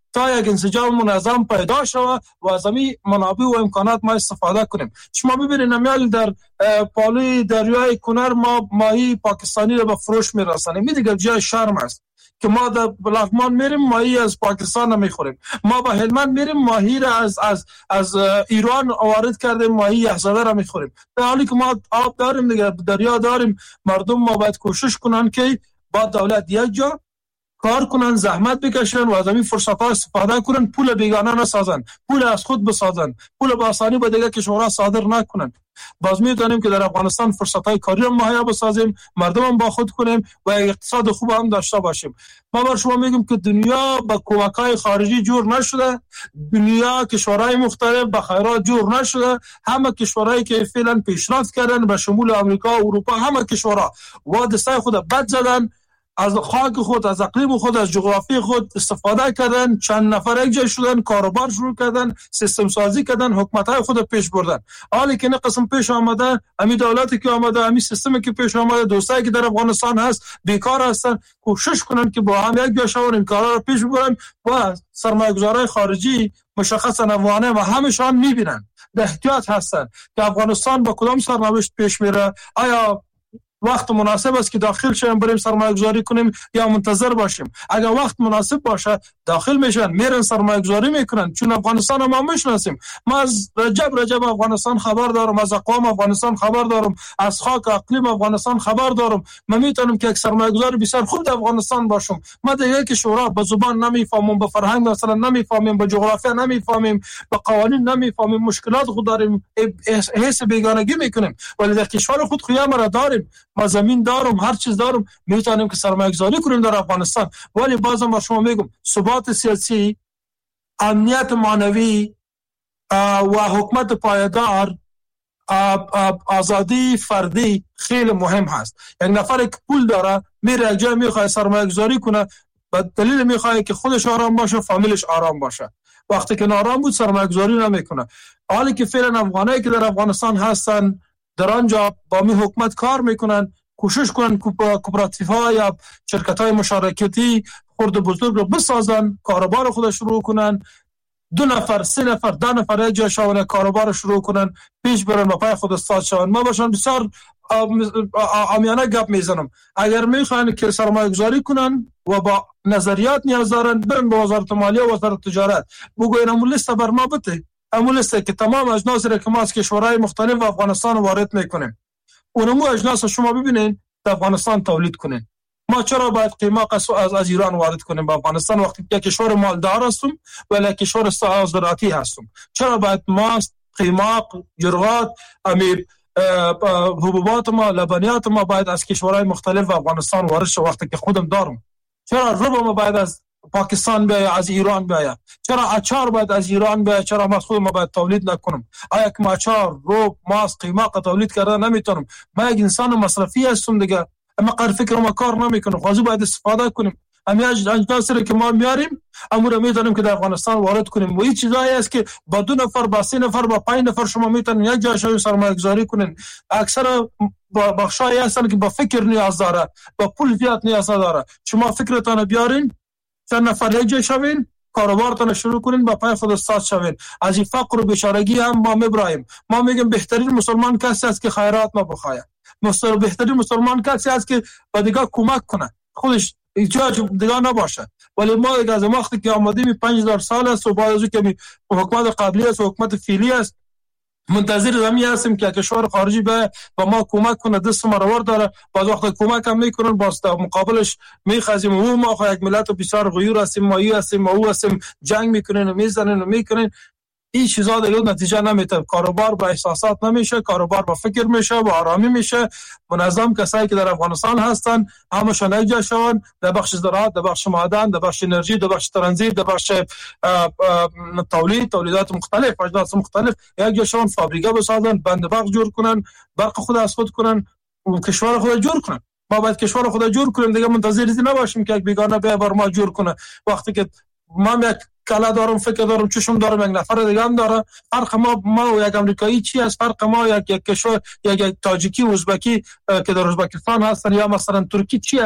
تا یک انسجام منظم پیدا شود و از همین منابع و امکانات ما استفاده کنیم. شما ببینید نمیال در پالوی دریای کنر ما ماهی پاکستانی رو به فروش میرسانیم. این دیگه جای شرم است که ما در لغمان میریم ماهی از پاکستان نمیخوریم. ما به هلمند میریم ماهی را از ایران وارد کردیم ماهی یخزده را میخوریم، در حالی که ما آب داریم دیگه، دریا داریم. مردم ما باید کوشش کنن که با دولت یک جا کار کنن، زحمت بکشن و از همین فرصت ها استفاده کنن، پول بیگانه نسازن، پول از خود بسازن، پول با آسانی به دیگه کشورها صادر نکنن. باز میتونیم که در افغانستان فرصت های کاری مهیا بسازیم، مردم هم با خود کنیم و اقتصاد خوب هم داشته باشیم. ما بر شما میگم که دنیا با کمک های خارجی جور نشده، دنیا کشورهای مختلف با خیرات جور نشده. همه کشورهایی که فعلا پیشرفت کردن به شمول امریکا و اروپا، همه کشورها و دستای خود بد زدن، از خاک خود، از اقلیم خود، از جغرافی خود استفاده کردن، چند نفر یک جای شدن، کاروبار شروع کردن، سیستم سازی کردن، حکومت‌های خود پیش بردن. حالی که نه قسم پیش آمده، امی دولتی که آمده، امی سیستمی که پیش آمده، دوستایی که در افغانستان هست بیکار هستن، کوشش کنن که با هم یک جای شون این کارا رو پیش ببرن و سرمایه‌گذارای خارجی مشخصا افغانه و همشان میبینن، در احتیاط هستن که افغانستان با کدام سرنوشت پیش میره. آیا وقت مناسب است که داخل شیم بریم سرمایه گذاری کنیم یا منتظر باشیم؟ اگر وقت مناسب باشه داخل میشن، میرن سرمایه گذاری میکنن، چون افغانستان ما میشناسیم. ما از رجب افغانستان خبر دارم، از اقوام افغانستان خبر دارم، از خاک اقلیم افغانستان خبر دارم. من میتونم که یک سرمایه گذار بسیار خوب در افغانستان باشم. ما دیگه که شورا به زبان نمیفهمیم، به فرهنگ مثلا نمیفهمیم، به جغرافیا نمیفهمیم، به قوانین نمیفهمیم، مشکلات خود داریم، حس بیگانگی میکنیم. ولی در کشور خود خویا مرا داریم، ما زمین دارم، هر چیز دارم، میتونیم که سرمایه گذاری کنیم در افغانستان. ولی بازم با شما میگم ثبات سیاسی، امنیت معنوی و حکومت پایدار، آزادی فردی خیلی مهم هست. یک نفر که پول داره میره یک جای میخواد سرمایه گذاری کنه، به دلیل میخواد که خودش آرام باشه، فامیلش آرام باشه. وقتی که نارام بود سرمایه گذاری نمیکنه. حالی که فعلا افغانایی که در افغانستان هستن در آنجا با می حکومت کار میکنن، کوشش کنن کوپراتیوها یا شرکت‌های مشارکتی خرد و بزرگ رو بسازن، کاروبار خودش شروع کنن، 2 نفر 3 نفر 10 نفر جای شاونه کاروبار شروع کنن، پیش برن و پای خود استاد شون. ما باشن بسیار عامیانه گپ میزنم. اگر میخواین که سرمایه گذاری کنن و با نظریات نیاز دارن، برن به وزارت مالیه و وزارت تجارت بگوین امون لیست بر ما بده، امون لیست که تمام اجناس را که ما از کشورهای مختلف افغانستان وارد میکنیم، اونمو اجناس شما ببینین در افغانستان تولید کنین. ما چرا باید قیماق از ایران وارد کنیم به افغانستان وقتی که کشور مالدار هستیم ولی کشور زراعتی هستیم؟ چرا باید ما قیماق، جرغات، حبوبات ما، لبنیات ما باید از کشورهای مختلف افغانستان وارد شه وقتی که خودم دارم؟ چرا ربع ما باید از پاکستان بیاید، از ایران بیاید؟ چرا اچار باید از ایران بیاید؟ چرا ما خود ما باید تولید نکنم؟ آیا که ما اچار، ربع، ماست، قیماق تولید کردن نمیتونم؟ ما یک انسان مصرفی هستم دیگه، اما قرار فکر ما کار نمیکنم. خواهی باید استفاده کنیم. امیاج اجناسی که ما میاریم امور میتونیم که در افغانستان وارد کنیم و این چیزایی است که با 2 نفر، با 3 نفر، با 5 نفر شما میتونید یک جای شوی سرمایه گذاری کنین. اکثر بخشایی هستن که با فکر نیاز داره، با پول زیاد نیاز نداره. شما فکرتون بیارین، 4 نفر یک جای شوین، کاروبارتون شروع کنین، با پای خود استاد شوین. از این فقر و بیچارگی هم ما میبرایم. ما میگیم بهترین مسلمان کسی است که خیرات ما بخواه. بهترین مسلمان کسی است که با دیگه کمک کنه، خودش احتیاج دیگه نباشه. ولی ما از وقتی که آمدیم 5000 سال است و بعد از که حکومت قبلی است و حکومت فعلی است منتظر زمین هستیم که کشور خارجی به ما کمک کنه، دست ما رو داره. بعض وقت کمک هم میکنن، باز مقابلش میخازیم و ما خو یک ملت بسیار غیور هستیم، مایی هستیم، او هستیم، جنگ میکنن و میزنن و میکنن. این چیزا دیگه نتیجه نمیده. کاروبار با احساسات نمیشه، کاروبار با فکر میشه، با آرامی میشه. منظم کسایی که در افغانستان هستن همشون یک جا شون، در بخش زراعت، در بخش معدن، در بخش انرژی، در بخش ترانزیت، در بخش تولیدات مختلف، اجناس مختلف یک جا شون، فابریکه بسازن، بند برق جور کنن، برق خود از خود کنن و کشور خود جور کنن. ما باید کشور خود جور کنیم دیگه، منتظر نباشیم که یک بیگانه بیا بر ما جور کنه. وقتی که ما یک کلا دارم، فکر دارم، چشم دارم، یک نفر دیگه هم داره. فرق ما و یک امریکایی چی است؟ فرق ما یک کشور، یک تاجیکی، ازبکی که در ازبکستان هستن یا مثلا ترکی چی است؟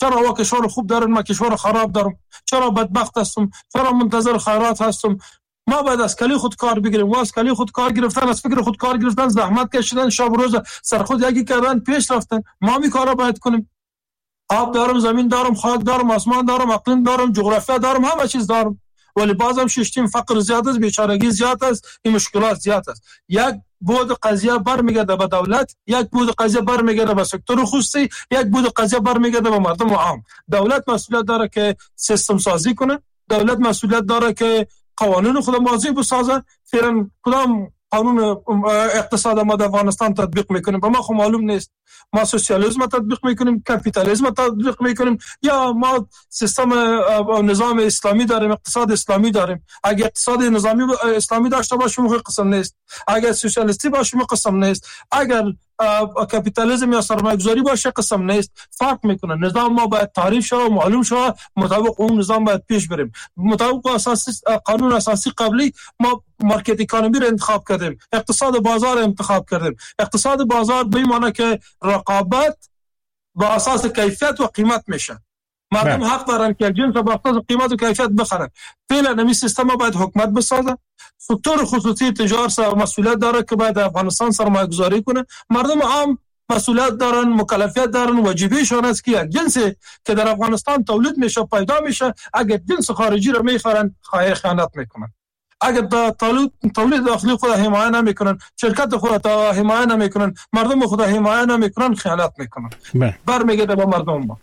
چرا وا کشور خوب دارن ما کشور خراب دارم؟ چرا بدبخت هستم؟ چرا منتظر خیرات هستم؟ ما باید از کلی خود کار بگیریم. و از کلی خود کار گرفتن، از فکر خود کار گرفتن، زحمت کشیدن، شب روز سر خود یکی کردن، پیش رفتن. ما می کارا باید کنیم. آب دارم، زمین دارم، خاک دارم، آسمان دارم، اقلیم دارم، جغرافیا دارم، همه چیز دارم. ولی بازم ششتیم فقر زیاد است، بیچارگی زیاد است، این مشکلات زیاد است. یک بود قضیه برمیگرده به دولت، یک بود قضیه برمیگرده به سکتور خصوصی، یک بود قضیه برمیگرده به مردم عام. دولت مسئولیت داره که سیستم سازی کنه، دولت مسئولیت داره که قوانین خود موضوع بسازه. فعلا کدام قانون اقتصاد ما در افغانستان تطبیق میکنیم؟ به ما خو معلوم نیست. ما سوسیالیسم تطبیق میکنیم، کپیتالیسم تطبیق میکنیم، یا ما سیستم نظام اسلامی داریم، اقتصاد اسلامی داریم؟ اگه اقتصاد نظامی اسلامی داشته باشیم خو قسم نیست، اگر سوسیالیستی باشیم قسم نیست، اگر کپیتالیسم یا سرمایه‌گذاری باشه قسم نیست. فرق میکنه. نظام ما باید تعریف شود و معلوم شود، مطابق اون نظام باید پیش بریم. مطابق قانون اساسی قبلی ما مارکت اکانومی رو انتخاب کردیم، اقتصاد بازار رو انتخاب کردیم. اقتصاد بازار به معنی که رقابت با اساس کیفیت و قیمت میشه. مردم حق دارن که جنس با اساس قیمت و کیفیت بخرن. فعلا این سیستم باید حکومت بسازه. سکتور خصوصی تجارت مسئولیت داره که باید افغانستان سرمایه گذاری کنه. مردم عام مسئولیت دارن، مکلفیت دارن، واجبیشون است که یک جنسی که در افغانستان تولید میشه پیدا میشه، اگر جنس خارجی رو میخرن خیانت میکنن. اگر تولید داخلی خود حمایت نمیکنن، شرکت خود حمایت نمیکنن، مردم خود حمایت نمیکنن، خیانت میکنن. برمیگرده به مردم ما.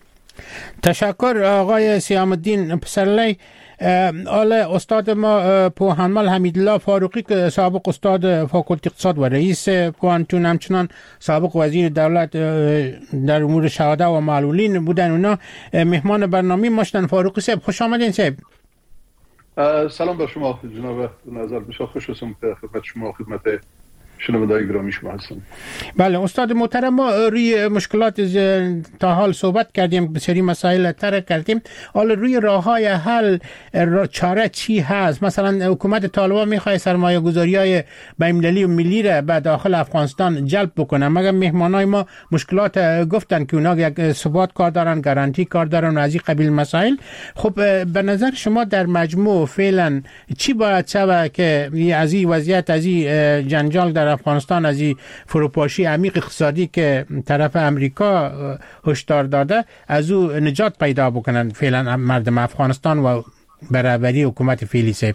تشکر آقای سیام الدین پسرلی. آله استاد ما پوهنمل حمیدالله فاروقی که سابق استاد فاکولته اقتصاد و رئیس کوانتون، همچنان سابق وزیر دولت در امور شهاده و معلولین بودن، اونا مهمان برنامه ماشتن. فاروقی صاحب خوش آمدین. صاحب سلام بر شما جناب نظر بسیار خوش هستم که خدمت شما، خدمت شنوندگان گرامی شما هستم. بله استاد محترم، ما روی مشکلات تا حال صحبت کردیم، بسیاری مسائل طرح کردیم. حالا روی راههای حل چاره چی هست؟ مثلا حکومت طالبان میخواد سرمایه گذاری های بین‌المللی و ملی را به داخل افغانستان جلب بکنه، مگر مهمانای ما مشکلات گفتن که اونا یک ثبات کار دارن، گارانتی کار دارن و از این قبیل مسائل. خب به نظر شما در مجموع فعلا چی باید شود که از این وضعیت، از این جنجال در افغانستان، از این فروپاشی عمیق اقتصادی که طرف امریکا هشدار داده، از او نجات پیدا بکنن فعلا مردم افغانستان و برابری حکومت فعلی؟ صاحب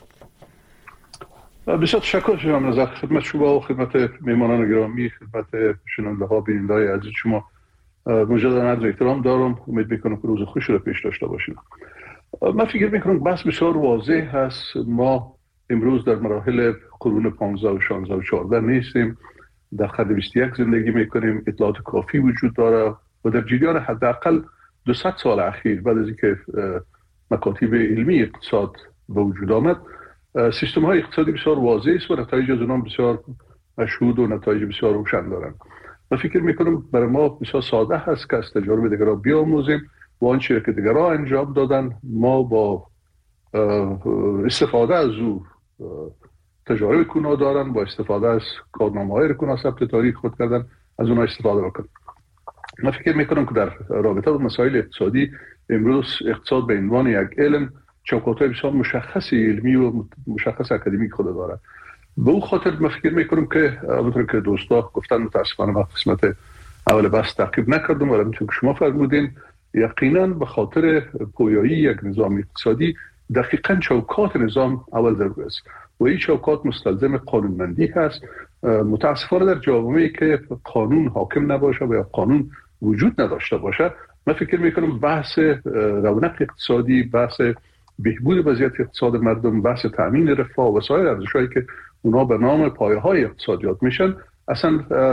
بسیار تشکر جناب نظر، خدمت شما و خدمت میهمانان گرامی، خدمت شنونده ها بیننده های عزیز شما مجددا عرض احترام دارم. امید میکنم که روز خوشی رو پیش داشته باشیم. من فکر میکنم بحث بسیار واضح هست. ما امروز در مراحل قرون 15 و 16 و 14 نیستیم، در خط 21 زندگی میکنیم. اطلاعات کافی وجود داره و در جریان حداقل 200 سال اخیر بعد از اینکه مکاتب علمی اقتصاد به وجود آمد، سیستم های اقتصادی بسیار واضح است و نتایج از اونها بسیار مشهود و نتایج بسیار روشن دارند. من فکر میکنم برای ما بسیار ساده هست که از تجارب دیگران بیاموزیم و آنچه که دیگران انجام دادن ما با استفاده از او تجارب کنا دارن، با استفاده از کارنامه‌های کنا ثبت تاریخ خود کردن از اونها استفاده بکنن. من فکر میکنم که در رابطه با مسائل اقتصادی امروز اقتصاد به عنوان یک علم چوکات‌های بسیار مشخص علمی و مشخص اکادمیک خود داره. به اون خاطر من فکر میکنم که همونطور که دوستا گفتن، متاسفانه من قسمت اول بحث تعقیب نکردم، ولی همونطور که شما فرمودین یقینا به خاطر پویایی یک نظام اقتصادی دقیقاً چوکات نظام اول ضروری است و این چوکات مستلزم قانونمندی هست. متاسفانه در جامعه‌ای که قانون حاکم نباشه و یا قانون وجود نداشته باشه، من فکر میکنم بحث رونق اقتصادی، بحث بهبود وضعیت اقتصاد مردم، بحث تامین رفاه و سایر ارزش‌هایی که اونا به نام پایه‌های اقتصادیات میشن اصلا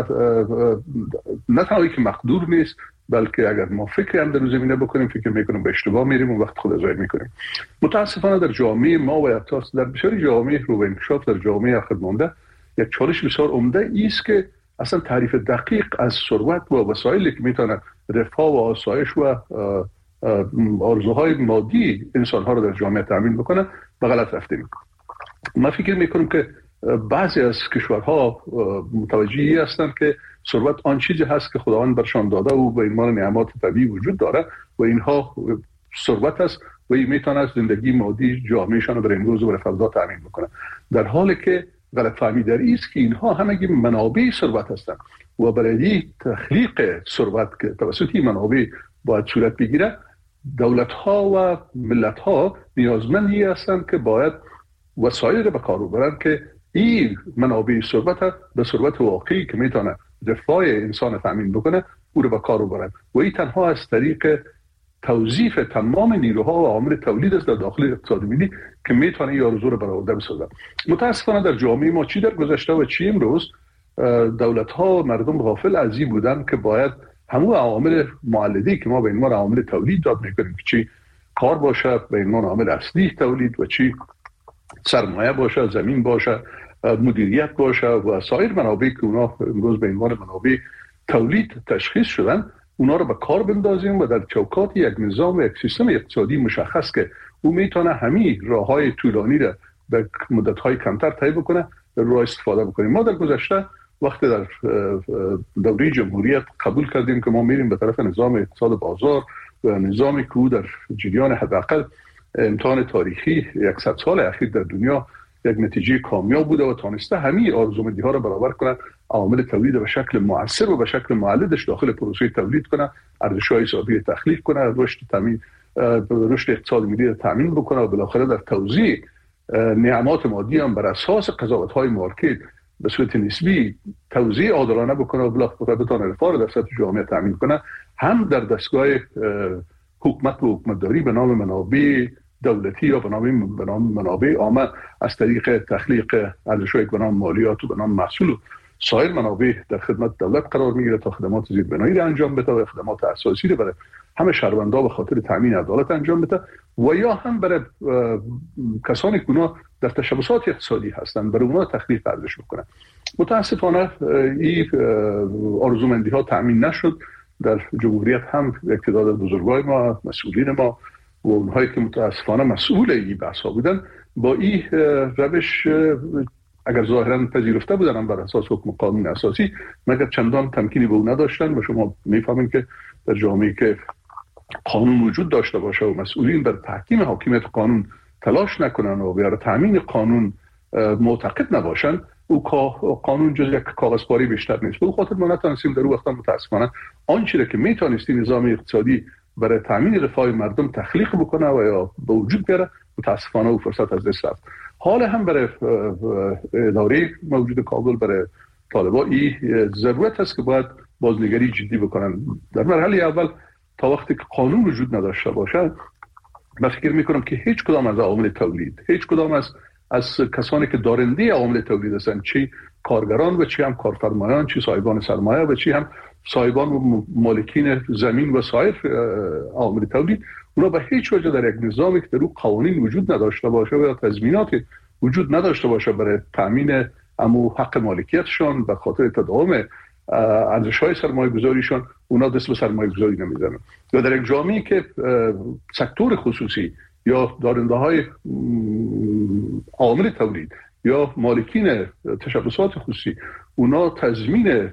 نه تنها که مقدور نیست، بلکه اگر ما فکری هم در اون زمینه بکنیم فکر میکنم به اشتباه میریم و وقت خود ضایع میکنیم. متاسفانه در جامعه ما و در بسیاری جامعه رو به انکشاف در جامعه خودمانده یک چالش بسیار عمده است که اصلا تعریف دقیق از ثروت و وسایلی که میتونه رفاه و آسایش و آرزوهای مادی انسان‌ها رو در جامعه تامین بکنه به غلط رفتیم. من فکر میکنم که بعضی از کشورها متوجهی هستند که ثروت آن چیزی هست که خداوند برشان داده و به ایمان نعمات طبیعی وجود داره و اینها ثروت است و این میتونه زندگی مادی جامعهشان رو برای امروز و برای فردا تامین بکنه، در حالی که غلط فهمی در است که اینها همگی منابع ثروت هستند و برای تخلیق ثروت که توسط این منابع باید صورت بگیره، دولت ها و ملت ها نیازمندی هستند که باید وسایل به کار ببرند که این منابع ثروت به ثروت واقعی که میتونه رفاه انسان تامین بکنه او رو به کار ببرند و این تنها از طریق توظیف تمام نیروها و عوامل تولید است در داخل اقتصاد ملی که میتونه این آرزو رو برآورده بسازه. متاسفانه در جامعه ما چی در گذشته و چی امروز دولت ها و مردم غافل از این بودن که باید همون عوامل معلدی که ما به عنوان عوامل تولید داد میکنیم که چی کار باشه به عنوان عامل اصلی تولید و چی سرمایه باشه، زمین باشه، مدیریت باشه و سایر منابع که اونا امروز به عنوان منابع تولید تشخیص شدن، اونا رو به کار بندازیم و در چوکات یک نظام و یک سیستم اقتصادی مشخص که او میتونه همین راههای طولانی را به مدت‌های کمتر طی بکنه رو استفاده بکنیم. ما در گذشته وقتی در دوره جمهوریت قبول کردیم که ما میریم به طرف نظام اقتصاد بازار و نظامی که در جریان حداقل امتحان تاریخی 100 سال اخیر در دنیا یک نتیجه کامیاب بوده و تانسته همین آرزومندی ها را برآورد کنه، عوامل تولید به شکل مؤثر و به شکل معلدش داخل پروسه تولید کنه، ارزش‌های حسابی تخلیق کنه، رشد اقتصاد ملی را تامین بکنه و بالاخره در توزیع نعمات مادی هم بر اساس قضاوت‌های مارکت به صورت نسبی توزیع عادلانه بکنه و بالاخره بتونه رفاه در سطح جامعه تامین کنه، هم در دستگاه حکومت و حکومتداری به نام منابع دولتی یا به نام منابع عامه از طریق تخلیق ارزش‌های به نام مالیات و به نام محصول و سایر منابع در خدمت دولت قرار میگیره تا خدمات زیربنایی را انجام بده و خدمات اساسی را برای همه شهروندان به خاطر تامین عدالت انجام بده و یا هم برای کسانی که اونا در تشبثات اقتصادی هستند برای اونا تخلیق ارزش بکنه. متاسفانه این آرزومندی ها تامین نشد. در جمهوریت هم اقتدار بزرگای ما، مسئولین ما و اونهایی که متاسفانه مسئول این بحث ها بودن با این روش اگر ظاهرا پذیرفته بودن هم بر اساس حکم قانون اساسی مگر چندان تمکینی به اون نداشتن و شما میفهمین که در جامعه‌ای که قانون وجود داشته باشه و مسئولین بر تحکیم حاکمیت قانون تلاش نکنن و برای تامین قانون معتقد نباشن او قانون جز یک کاغذپاری بیشتر نیست. به خاطر ما نتونستیم در اون وقت متاسفانه آنچه که میتونستی نظام اقتصادی برای تامین رفاه مردم تخلیق بکنه و یا به وجود بیاره متاسفانه او فرصت از دست رفت. حال هم برای اداره موجود کابل برای طالبان این ضرورت است که باید بازنگری جدی بکنن. در مرحله اول تا وقتی که قانون وجود نداشته باشه من فکر میکنم که هیچ کدام از عوامل تولید، هیچ کدام از کسانی که دارنده عوامل تولید هستن، چی کارگران و چی هم کارفرمایان، چی صاحبان سرمایه و چی هم صاحبان و مالکین زمین و سایر عوامل تولید، اونا به هیچ وجه در یک نظامی که در او قوانین وجود نداشته باشه و تضمینات وجود نداشته باشه برای تامین امو حق مالکیتشان به خاطر تداوم ارزش‌های سرمایه‌گذاریشان اونا دست به سرمایه‌گذاری نمیزنن. و در یک جامعه‌ای که سکتور خصوصی یا دارنده‌های عوامل تولید یا مالکین تشبثات خصوصی اونا تضمین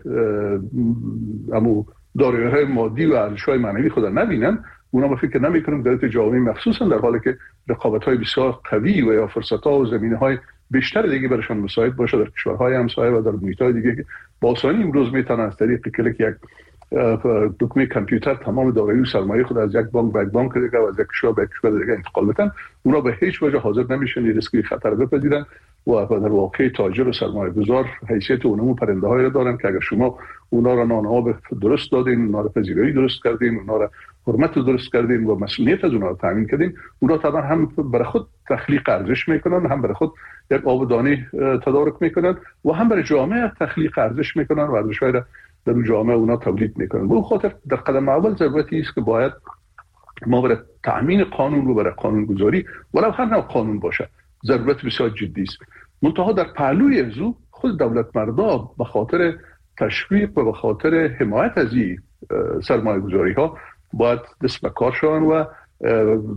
امو دارایی‌های مادی و ارزش‌های معنوی خود نبینن، اونا با فکر نمی‌کنم در جامعه مخصوصا در حالی که رقابت‌های بسیار قوی و یا فرصت‌ها و زمینه‌های بیشتر دیگه برشان مساعد باشه در کشورهای همسایه و در محیط‌های دیگه که با آسانی امروز میتونن از طریق کلیک یک دکمه کامپیوتر تمام دارایی و سرمایه خود از یک بانک به یک بانک دیگه و از یک کشور به یک کشور دیگه انتقال بدن، اونا به هیچ وجه حاضر نمیشن این ریسک خطر بپذیرن و در واقع تاجر و سرمایه گذار حیثیت اونمو پرنده‌هایی را دارن که اگر شما اونا را نان آب درست دادین، اونا را پذیرایی درست کردین، اونا را حرمت درست کردین و مسئولیت از اونا را تامین کردین، اونا طبعا هم برای خود تخلیق ارزش میکنن، هم برای خود یک آب دانی تدارک میکنن و هم برای جامعه تخلیق ارزش میکنن و ارزش‌های را در اون جامعه اونا تولید میکنن. به خاطر در قدم اول ضرورتی است که باید ما برای تأمین قانون و برای قانون گذاری ولو هر نوع قانون باشه ضرورت بسیار جدی است. منتها در پهلوی ازو خود دولت مردا به خاطر تشویق و به خاطر حمایت از این سرمایه گذاری ها باید دست به کار شوند و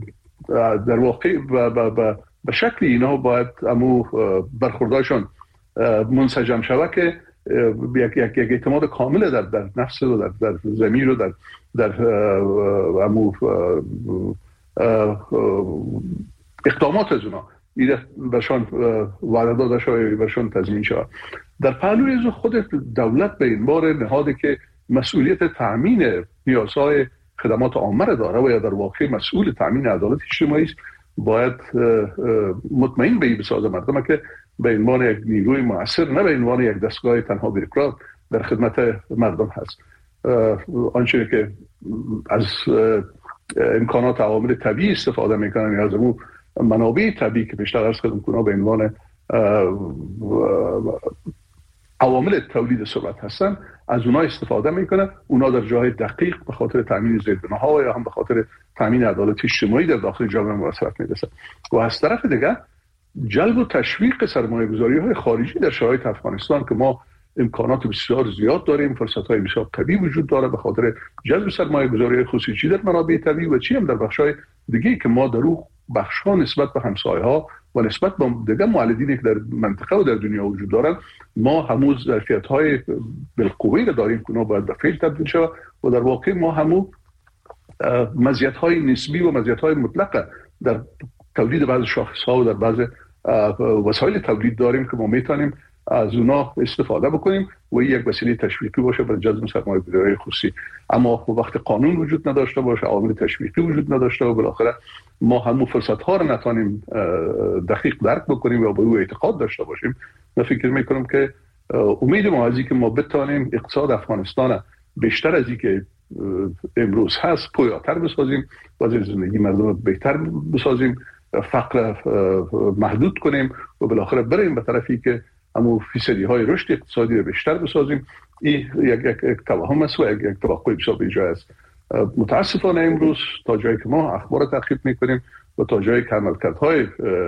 در واقع به شکل اینا باید امو برخورداشان منسجم شود که یک اعتماد کامل در نفس و در ضمیر و در اقدامات از اونا برشان وعده داده شود، برشان تضمین شود. در پهلوی از خود دولت به این بار نهاده که مسئولیت تامین نیازهای خدمات عامه را داره و یا در واقع مسئول تامین عدالت اجتماعی است، باید مطمئن به این بسازه مردم که به عنوان یک نیروی مؤثر، نه به عنوان یک دستگاه تنها بیروکرات در خدمت مردم هست. آنچه که از امکانات عوامل طبیعی استفاده میکنن یا از اون منابع طبیعی که بیشتر عرض کردم کنها به عنوان عوامل تولید ثروت هستن، از اونها استفاده میکنن. اونها در جای دقیق به خاطر تامین زیربناها یا هم به خاطر تامین عدالت اجتماعی در داخل جامعه موثرت میرسن. و از طرف دیگر جلب و تشویق سرمایه‌گذاری‌های خارجی در شرایط افغانستان که ما امکانات بسیار زیاد داریم، فرصت‌های بسیار قوی وجود داره به خاطر جلب سرمایه‌گذاری خصوصی در منابع طبیعی و چی هم در بخش‌های دیگه که ما در اون بخش‌ها نسبت به همسایه‌ها و نسبت به دیگر مولدینی که در منطقه و در دنیا وجود دارن، ما همون ظرفیت‌های بالقوه را داریم که اونا باید به فعل تبدیل شود و در واقع ما همون مزیت‌های نسبی و مزیت‌های مطلق در تولید بعض شاخص‌ها و در بعض وسایل تولید داریم که ما میتونیم از اونا استفاده بکنیم و یک وسیله تشویقی باشه برای جذب سرمایه‌گذاری خصوصی. اما وقتی قانون وجود نداشته باشه، عوامل تشویقی وجود نداشته و بالاخره ما همون فرصت‌ها رو نتونیم دقیق درک بکنیم و به او اعتقاد داشته باشیم، من فکر میکنم که امید ما از اینکه ما بتونیم اقتصاد افغانستان بیشتر از اینکه امروز هست پویاتر بسازیم، وضع زندگی مردم بهتر بسازیم، فقر محدود کنیم و بالاخره بریم به طرفی که همون فیصدی‌های رشد اقتصادی رو بیشتر بسازیم. این یک توهم است و یک توقع بسیار جای است. متاسفانه امروز تا جایی که ما اخبار تعقیب میکنیم و تا جایی که عملکردهای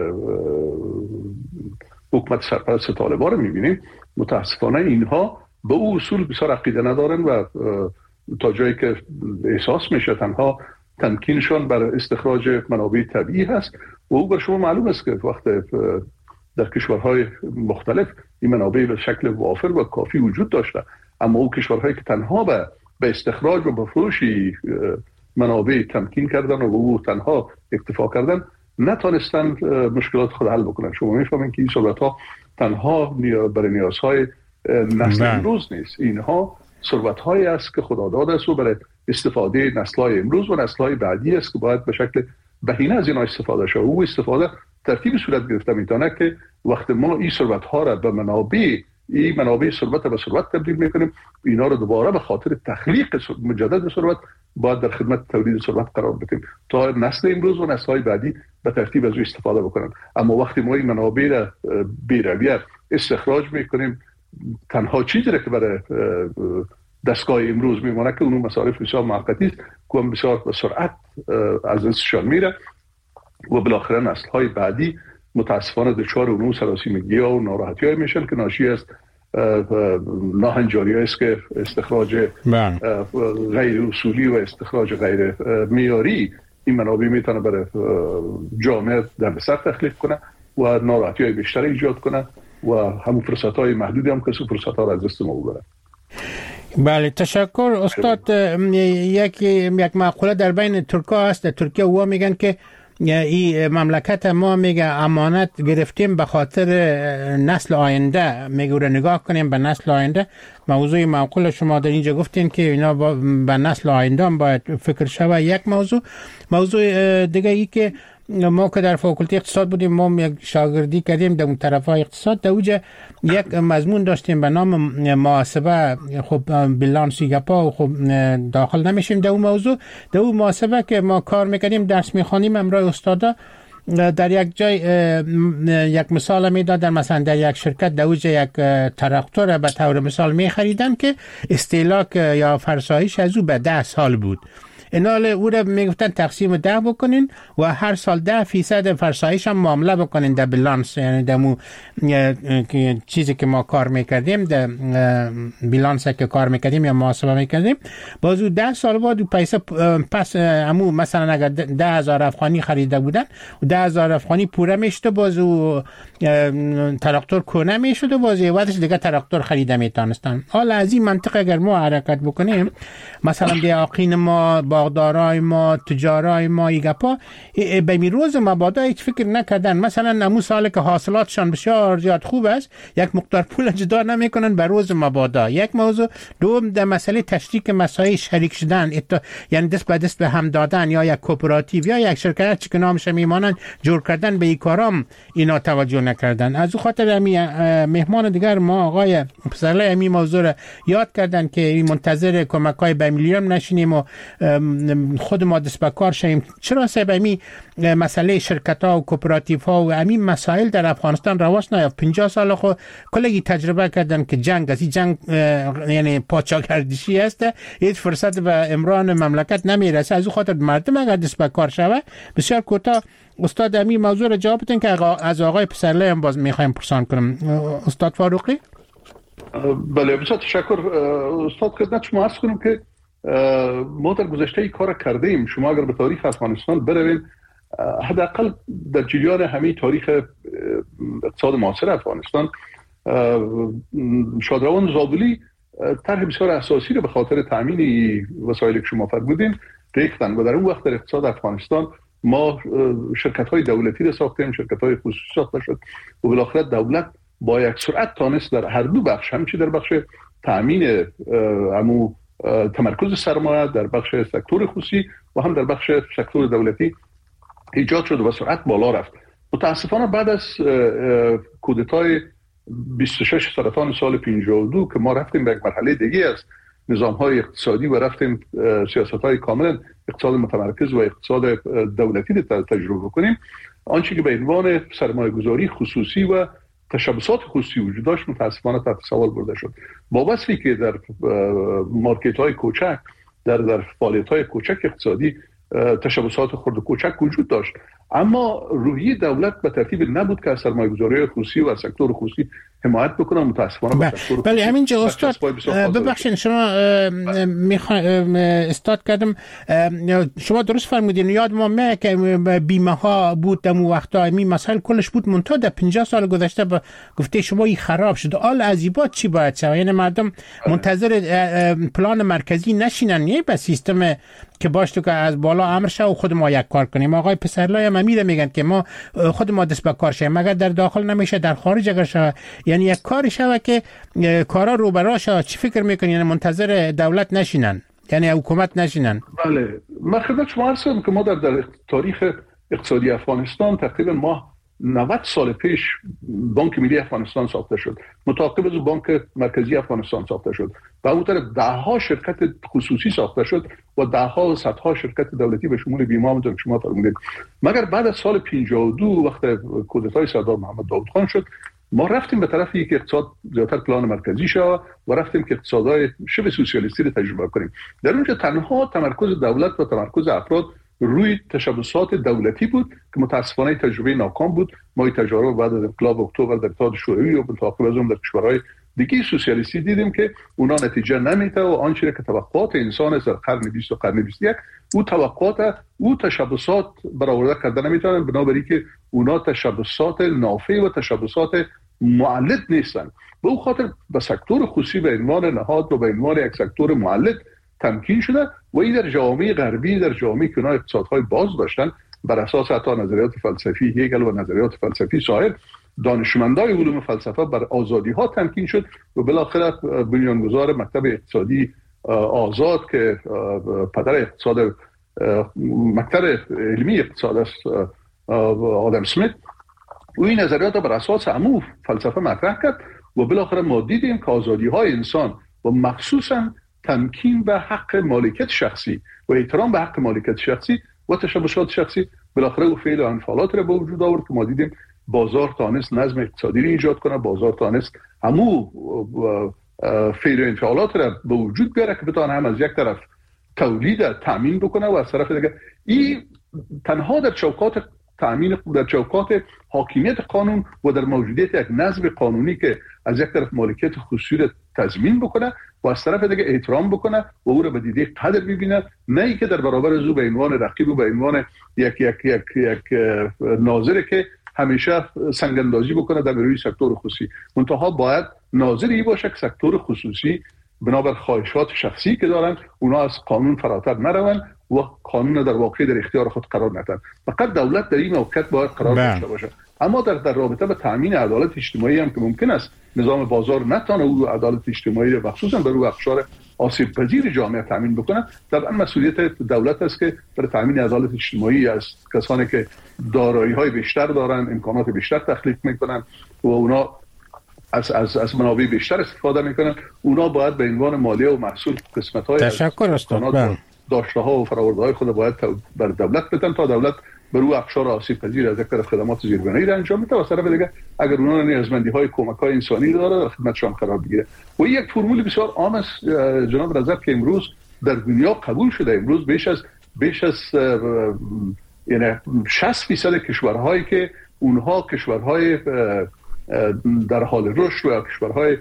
حکومت سرپرست طالبان رو میبینیم، متاسفانه اینها به او اصول بسیار عقیده ندارن و تا جایی که احساس میشه تنها تمکینشان بر استخراج منابع طبیعی هست. و او بر شما معلوم است که وقت در کشورهای مختلف این منابع به شکل وافر و کافی وجود داشته، اما او کشورهایی که تنها به استخراج و به فروشی منابع تمکین کردن و او تنها اکتفا کردن، نتونستن مشکلات خود حل بکنن. شما میفهمین که این ثروت‌ها تنها برای نیازهای نسل امروز نیست، اینها ثروت‌هایی است که خدا داده است و برای استفاده نسل‌های امروز و نسل‌های بعدی است که باید به شکل بهینه از اینا استفاده شه. او استفاده ترتیب صورت گرفته میتونه که وقتی ما این ثروت‌ها را به منابع ثروت به ثروت تبدیل میکنیم، اینا رو دوباره به خاطر تخلیق مجدد ثروت باید در خدمت تولید ثروت قرار بدیم تا نسل امروز و نسل‌های بعدی به ترتیب از او استفاده بکنن. اما وقتی ما این منابع را بی‌رویه استخراج میکنیم، تنها چیزی را که برای دستگاه امروز میمونه که اون مصارف بسیار موقتی است که بسیار به سرعت از دستشان میره و بالاخره نسل‌های بعدی متاسفانه دچار اون سراسیمگی و ناراحتی‌های میشن که ناشی از ناهنجاری است که استخراج غیر اصولی و استخراج غیر معیاری این منابع میتونه برای جامعه دردسر تخلیق کنه و ناراحتی‌های بیشتر ایجاد کنه و همون فرصت‌های محدودی هم که فرصت‌ها را از دست ما ببرن. بله، تشکر استاد. یک مقوله در بین ترک‌ها هست، در ترکیه او میگن که این مملکت ما میگه امانت گرفتیم به خاطر نسل آینده، میگه نگاه کنیم به نسل آینده. موضوع معقول شما در اینجا گفتین که اینا به نسل آینده هم باید فکر شود. یک موضوع دیگه ای که ما که در فاکولته اقتصاد بودیم، ما یک شاگردی کردیم در اون طرفای اقتصاد، در اوجه یک مضمون داشتیم به نام محاسبه. خب بیلانس گپا خب داخل نمیشیم در اون موضوع. در اون محاسبه که ما کار میکردیم، درس میخوانیم، امرای استادا در یک جای یک مثال میداد، در مثلا در یک شرکت در اوجه یک تراکتور به طور مثال میخریدن که استهلاک یا فرسایش از او به 10 سال بود. اینال او را میگفتن تقسیم 10 بکنین و هر سال 10% فرسایش هم معامله بکنین در بالانس، یعنی دمو چیزی که ما کار میکردیم در بالانس که کار میکردیم یا محاسبه میکردیم، بازو 10 سال بعد پیسه پس همو مثلا اگر 10,000 افغانی خریده بودن و 10,000 افغانی پوره میشد، بازو تراکتور کنه میشد و بازو وقتش دیگه تراکتور خریده میتونستن. حالا از این منطقه اگر ما حرکت بکنیم، مثلا دیاقین ما، باغدارای ما، تجارای ما، ایگپا به می روز مبادا هیچ فکر نکردن. مثلا نمو سال که حاصلاتشان بسیار زیاد خوب است، یک مقدار پول جدا نمیکنن به روز مبادا. یک موضوع. دوم در مسئله تشریک مسائل شریک شدن، یعنی دست به دست به هم دادن، یا یک کوپراتیو یا یک شرکت چی که نامش میمانن جور کردن، به این کارام اینا توجه نکردن. از خاطر مهمان دیگر ما آقای پسرلی امی موضوع را یاد کردن که منتظر کمک‌های به میلیون نشینیم و خود ما دست به کار شیم. چرا سبب مسئله شرکت‌ها و کوپراتیوها و همین مسائل در افغانستان رواج نیافت؟ 50 سال خو کلی تجربه کردن که جنگ از این جنگ یعنی پاچاگردشی است، هیچ فرصت به امران مملکت نمیرسه. از خاطر مردم اگر دست به کار شوه. بسیار کوتاه استاد همین موضوع را جواب بدین که از آقای پسرلی هم باز میخوایم پرسان کنم. استاد فاروقی. بله بسیار تشکر استاد. خدمت شما عرض کنم که ما در گذشته ای کار کردیم. شما اگر به تاریخ افغانستان بروید، حداقل در جریان همه تاریخ اقتصاد معاصر افغانستان، شادروان زابلی طرح بسیار اساسی رو به خاطر تامین وسایلی که شما فرمودین ریختن و در اون وقت در اقتصاد افغانستان ما شرکت‌های دولتی رو ساختیم، شرکت‌های خصوصی ساخته شد و بالاخره دولت با یک سرعت تانست در هر دو بخش، همچنین در بخش تامین تمرکز سرمایه در بخش سکتور خصوصی و هم در بخش سکتور دولتی ایجاد شد و سرعت بالا رفت. متاسفانه بعد از کودتای 26 سرطان سال 52 که ما رفتیم به یک مرحله دیگه از نظام‌های اقتصادی و رفتیم سیاست‌های کاملا اقتصاد متمرکز و اقتصاد دولتی رو تجربه کنیم، آنچه که به عنوان سرمایه‌گذاری خصوصی و تشبثات خصوصی وجود داشت متاسفانه تحت سوال برده شد. با وصفی که در مارکت‌های کوچک، در فعالیت‌های کوچک اقتصادی تشبثات خرد و کوچک وجود داشت، اما روحیه دولت به ترتیب نبود که از سرمایه‌گذاری خصوصی و سکتور خصوصی حمایت بکنه. متاسفانه بله همینجا استاد ببخشید شما استاد کردم، شما درست فرمودین. یاد ما میاد که بیمه ها بود در اون وقتا، این مسائل کلش بود، منتها در 50 سال گذشته گفته شما این خراب شد. حال از این چی باید شود؟ یعنی مردم منتظر پلان مرکزی نشینن، یه به سیستم که باش تو که از بالا امر شه و خود ما یک کار کنیم. آقای پسرلی هم میره میگن که ما خود ما دست به کار شیم، مگر در داخل نمیشه در خارج اگر شه، یعنی یک کاری شوه که کارا رو براشه. چی فکر میکنین؟ یعنی منتظر دولت نشینن، یعنی حکومت نشینن؟ بله من خدمت شما عرض کردم که ما در تاریخ اقتصادی افغانستان تقریبا ما 90 سال پیش بانک ملی افغانستان ساخته شد، متعاقب از بانک مرکزی افغانستان ساخته شد و اون طرف دهها شرکت خصوصی ساخته شد و دهها و صدها شرکت دولتی به شمول بیمه هم که شما فرمودید. مگر بعد از سال 52 وقت کودتای سردار محمد داود خان شد، ما رفتیم به طرفی که اقتصاد زیادتر پلان مرکزی شد و رفتیم که اقتصادهای شبه سوسیالیستی رو تجربه کنیم. در اونجا تنها تمرکز دولت و تمرکز افراد روی تشبثات دولتی بود که متاسفانه تجربه ناکام بود. ما این تجربه بعد از انقلاب اکتبر در اتحاد شوروی و متعاقب از اون در کشورهای دیگه سوسیالیستی دیدیم که اونا نتیجه نمیده و آنچه که توقعات انسان از قرن 20 و قرن 21 او توقعات او تشبثات برآورده کردن نمیتونن، بنابراین که اونا تشبثات نافع و تشبثات معلد نیستن. به اون خاطر به سکتور خصوصی به عنوان نهاد و به عنوان یک سکتور معلد تمکین شده و این در جامعه غربی، در جامعه که اونا اقتصادهای باز داشتن بر اساس حتی نظریات فلسفی هگل و نظریات فلسفی صاحب، دانشمندای علوم فلسفه بر آزادی ها تمکین شد و بالاخره بنیانگذار مکتب اقتصادی آزاد که پدر اقتصاد مکتب علمی اقتصاد است، آدم اسمیت، و این نظریات بر اساس همون فلسفه مطرح کرد و بالاخره ما دیدیم که آزادی های انسان و مخصوصا تمکین به حق مالکیت شخصی و احترام به حق مالکیت شخصی و تشبثات شخصی بالاخره او فعل و انفعالات رو به وجود آورد که ما دیدیم بازار تانست نظم اقتصادی رو ایجاد کنه، بازار تانست همو فعل و انفعالات رو به وجود بیاره که بتونه هم از یک طرف تولید تامین بکنه و از طرف دیگه این تنها در چوکات تامین، در چوکات حاکمیت قانون و در موجودیت یک نظم قانونی که از یک طرف مالکیت خصوصی را تضمین بکنه و از طرف دیگه احترام بکنه و او را به دیده قدر ببینه، نه ای که در برابر از او به عنوان رقیب و به عنوان یک ناظر که همیشه سنگ‌اندازی بکنه در روی سکتور خصوصی. منتها باید ناظری باشه که سکتور خصوصی بنابر خواهشات شخصی که دارن اونا از قانون فراتر نروند و قانون در واقع در اختیار خود قرار ندن. فقط دولت در این موقعیت باید قرار داشته باشه. اما در رابطه با تامین عدالت اجتماعی هم که ممکن است نظام بازار نتونه او عدالت اجتماعی و خصوصا بر روی اقشار آسیب پذیر جامعه تامین بکنه، طبعا مسئولیت دولت است که برای تامین عدالت اجتماعی از کسانی که دارایی‌های بیشتر دارن امکانات بیشتر تخلیق میکنن و اونا از منابع بیشتر استفاده میکنن، اونا باید به عنوان مالیه و محصول قسمت‌های تشکر استاد داشته‌ها و فرآورده‌های خود باید بر دولت بدن تا دولت بر روی اقشار آسیب پذیر از یک طرف خدمات زیربنایی را انجام بده و از طرف دیگه اگر اونا نیازمندی‌های کمک‌های انسانی داره در خدمتشان قرار بگیره. و یک فرمول بسیار عام است جناب رضا که امروز در دنیا قبول شده. امروز بیش از یعنی 60% کشورهایی که اونها کشورهای در حال رشد و کشورهای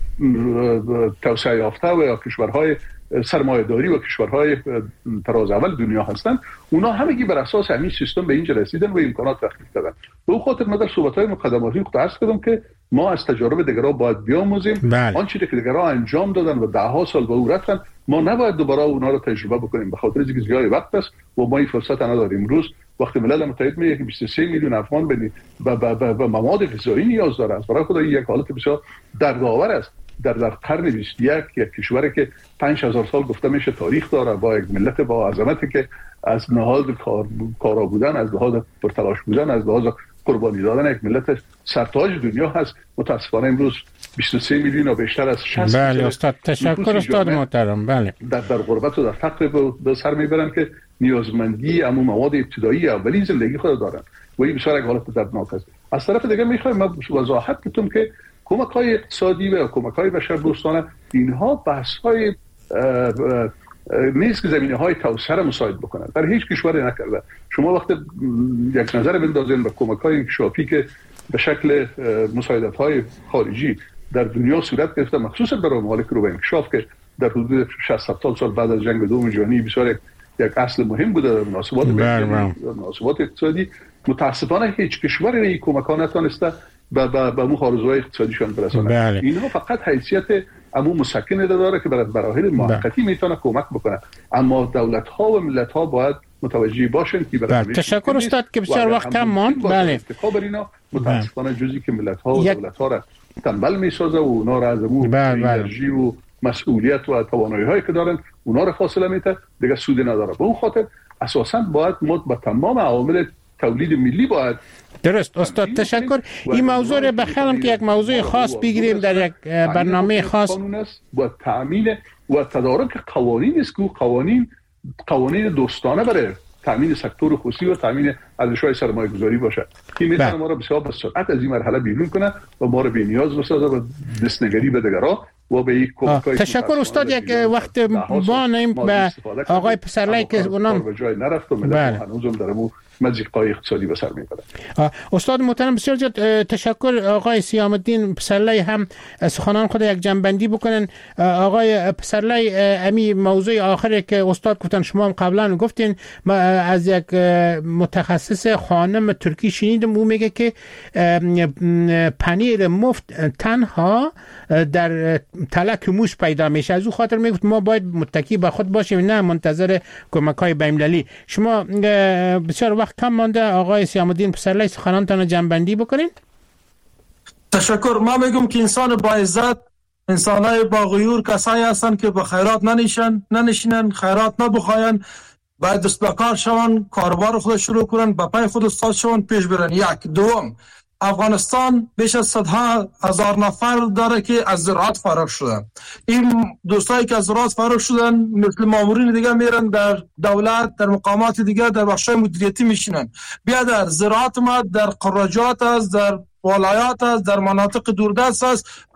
توسعه یافته و یا کشورهای سرمایه‌داری و کشورهای تراز اول دنیا هستند، اونا همگی بر اساس همین سیستم به اینجا رسیدن و امکانات تخلیق کردن. به اون خاطر من در صحبت‌های مقدماتی خود عرض کردم که ما از تجارب دیگران باید بیاموزیم. آنچه که دیگران انجام دادن و ده‌ها سال به او رفتن، ما نباید دوباره اونا رو تجربه بکنیم، به خاطر اینکه زیاد وقت است و ما این فرصت نداریم. امروز وقتی ملل متحد میگه که 23 میلیون افغان به مواد غذایی نیاز داره است، برای خدا یک حالت بسیار دردآور است. در قرن 21 یک کشوری که 5000 سال گفته میشه تاریخ داره، با یک ملت با عظمتی که از نهاد کارا بودن، از لحاظ پرتلاش بودن، از لحاظ قربانی دادن یک ملت سرتاج دنیا هست، متاسفانه امروز 23 میلیون و بیشتر از 60. بله استاد، تشکر استاد محترم. بله در غربت و در فقر به سر میبرن که نیازمندی اما مواد ابتدایی اولی زندگی خود دارن و این بسیار یک حالت دردناک است. از طرف دیگه میخوایم وضاحت بدم که کمک‌های اقتصادی و کمک‌های بشردوستانه اینها بحث‌های نیست که زمینه‌های توسعه را مساعد بکنن. در هیچ کشوری نکرده. شما وقتی یک نظر بندازین به کمک‌های انکشافی که به شکل مساعدت‌های خارجی در دنیا صورت گرفته، مخصوصا برای ممالک رو به انکشاف که در حدود 60-70 سال بعد از جنگ دوم جهانی بسیار یک اصل مهم بوده در مناسبات اقتصادی، متاسفانه هیچ کشوری این کمک‌ها نتونسته به مخارج‌های اقتصادیشان برسانه. اینها فقط حیثیت امو مسکنه داره که برای مراحل موقتی میتونه کمک بکنه، اما دولت‌ها و ملت‌ها باید متوجه باشن که برای تشکر استاد که بسیار وقت کم ماند. بله متاسفانه جزئی که ملت‌ها و دولت‌ها را تنبل میسازه و اونا را از امو انرژی و مسئولیت و توانایی‌هایی که دارن اونا را فاصله میده، دیگه سودی نداره. به اون خاطر اساساً باید با تمام عوامل تولید ملی باید. درست استاد، تشکر. این موضوع رو بخیرم که یک موضوع خاص بگیریم در یک برنامه خاص. با تامین و تدارک قوانین است که قوانین دوستانه برای تامین سکتور خصوصی و تامین ارزش‌های سرمایه‌گذاری باشه که میتونه ما را بسیار به سرعت از این مرحله بیرون کنه و ما را بی‌نیاز بسازه و دستنگری به دیگران و به یک کمک‌های. تشکر استاد. یک وقت ما نیم به آقای پسرلی که اونم به جای نرفت و ملت هنوزم درمو مزیقای اقتصادی به سر میبرد. استاد محترم بسیار زیاد تشکر. آقای سیام الدین پسرلی هم سخنان خود یک جنبندی بکنن. آقای پسرلی، امی موضوع آخری که استاد گفتن شما هم قبلا گفتین، ما از یک متخصص خانم ترکی شنیدم، او میگه که پنیر مفت تنها در تلک موش پیدا میشه. از او خاطر میگفت ما باید متکی به خود باشیم، نه منتظر کمک‌های بین‌المللی. شما بسیار وقت کم مانده، آقای سیام الدین پسرلی سخنانتان جنبندی بکنین. تشکر. ما میگم که انسان با عزت، انسانای با غیور کسایی هستن که به خیرات ننشینن، خیرات نبخواین، باید دست به کار شون، کاروبار خود شروع کنن، با پای خود استاد شون، پیش برن. یک. دوم، افغانستان بیش از 100,000 نفر داره که از زراعت فارغ شدن. این دوستایی که از زراعت فارغ شدن مثل مامورین دیگه میرن در دولت، در مقامات دیگه، در بخشای مدیریتی میشینن. بیا در زراعت ما در قراجات است، در ولایات است، در مناطق دوردست است،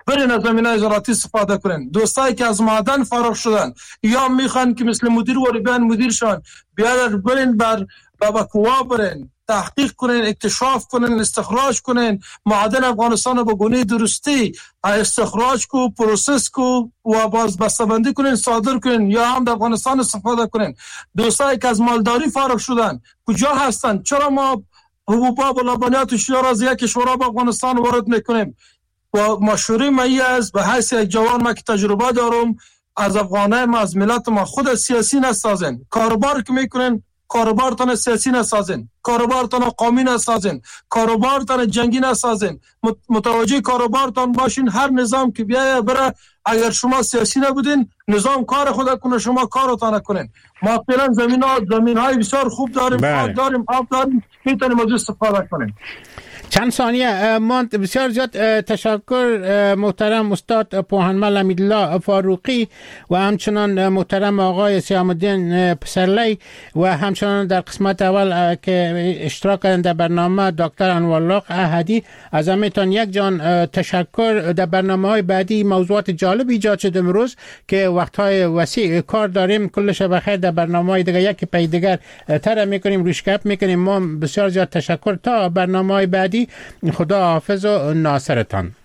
برین از زمینه زراعتی استفاده کنین. دوستایی که از معدن فارغ شدن یا میخوان که مثل مدیر بیان مدیرشان بیادر برین بر کوه برین، تحقیق کنین، اکتشاف کنین، استخراج کنین، معدن افغانستان به گونه درستی استخراج کو، پروسس کو و باز بسته‌بندی کنین، صادر کنین یا هم در افغانستان استفاده کنین. دوستایی که از مالداری فارغ شدن کجا هستن؟ چرا ما حبوبات و لبنیات و شیره از یک کشور به افغانستان وارد میکنیم؟ و مشوره مایی است به حیث یک جوان ما که تجربه دارم، از افغانه ما از ملت ما خود سیاسی نسازین. کاروبار که میکنین کاروبارتان سیاسی نسازین، کاروبارتان قومی نسازین، کاروبارتان جنگی نسازین. متوجه کاروبارتان باشین. هر نظام که بیایه بره، اگر شما سیاسی نبودین نظام کار خود کنه، شما کارتان کنین. ما فعلا زمین‌های بسیار خوب داریم، خاک داریم، آب داریم، میتونیم از استفاده کنیم. چند ثانیه ما بسیار زیاد تشکر محترم استاد پوهنمل امیدالله فاروقی و همچنان محترم آقای سیام الدین پسرلی و همچنان در قسمت اول که اشتراک کردن در برنامه دکتر انوارالله احدی. از همتان یک جان تشکر. در برنامه‌های بعدی موضوعات جالب ایجاد شد امروز که وقت‌های وسیع کار داریم. کل شب بخیر. در برنامه‌های دیگه یک پی دیگر تر می‌کنیم، روشکپ می‌کنیم. ما بسیار زیاد تشکر. تا برنامه‌های بعدی، خدا حافظ و ناصرتان.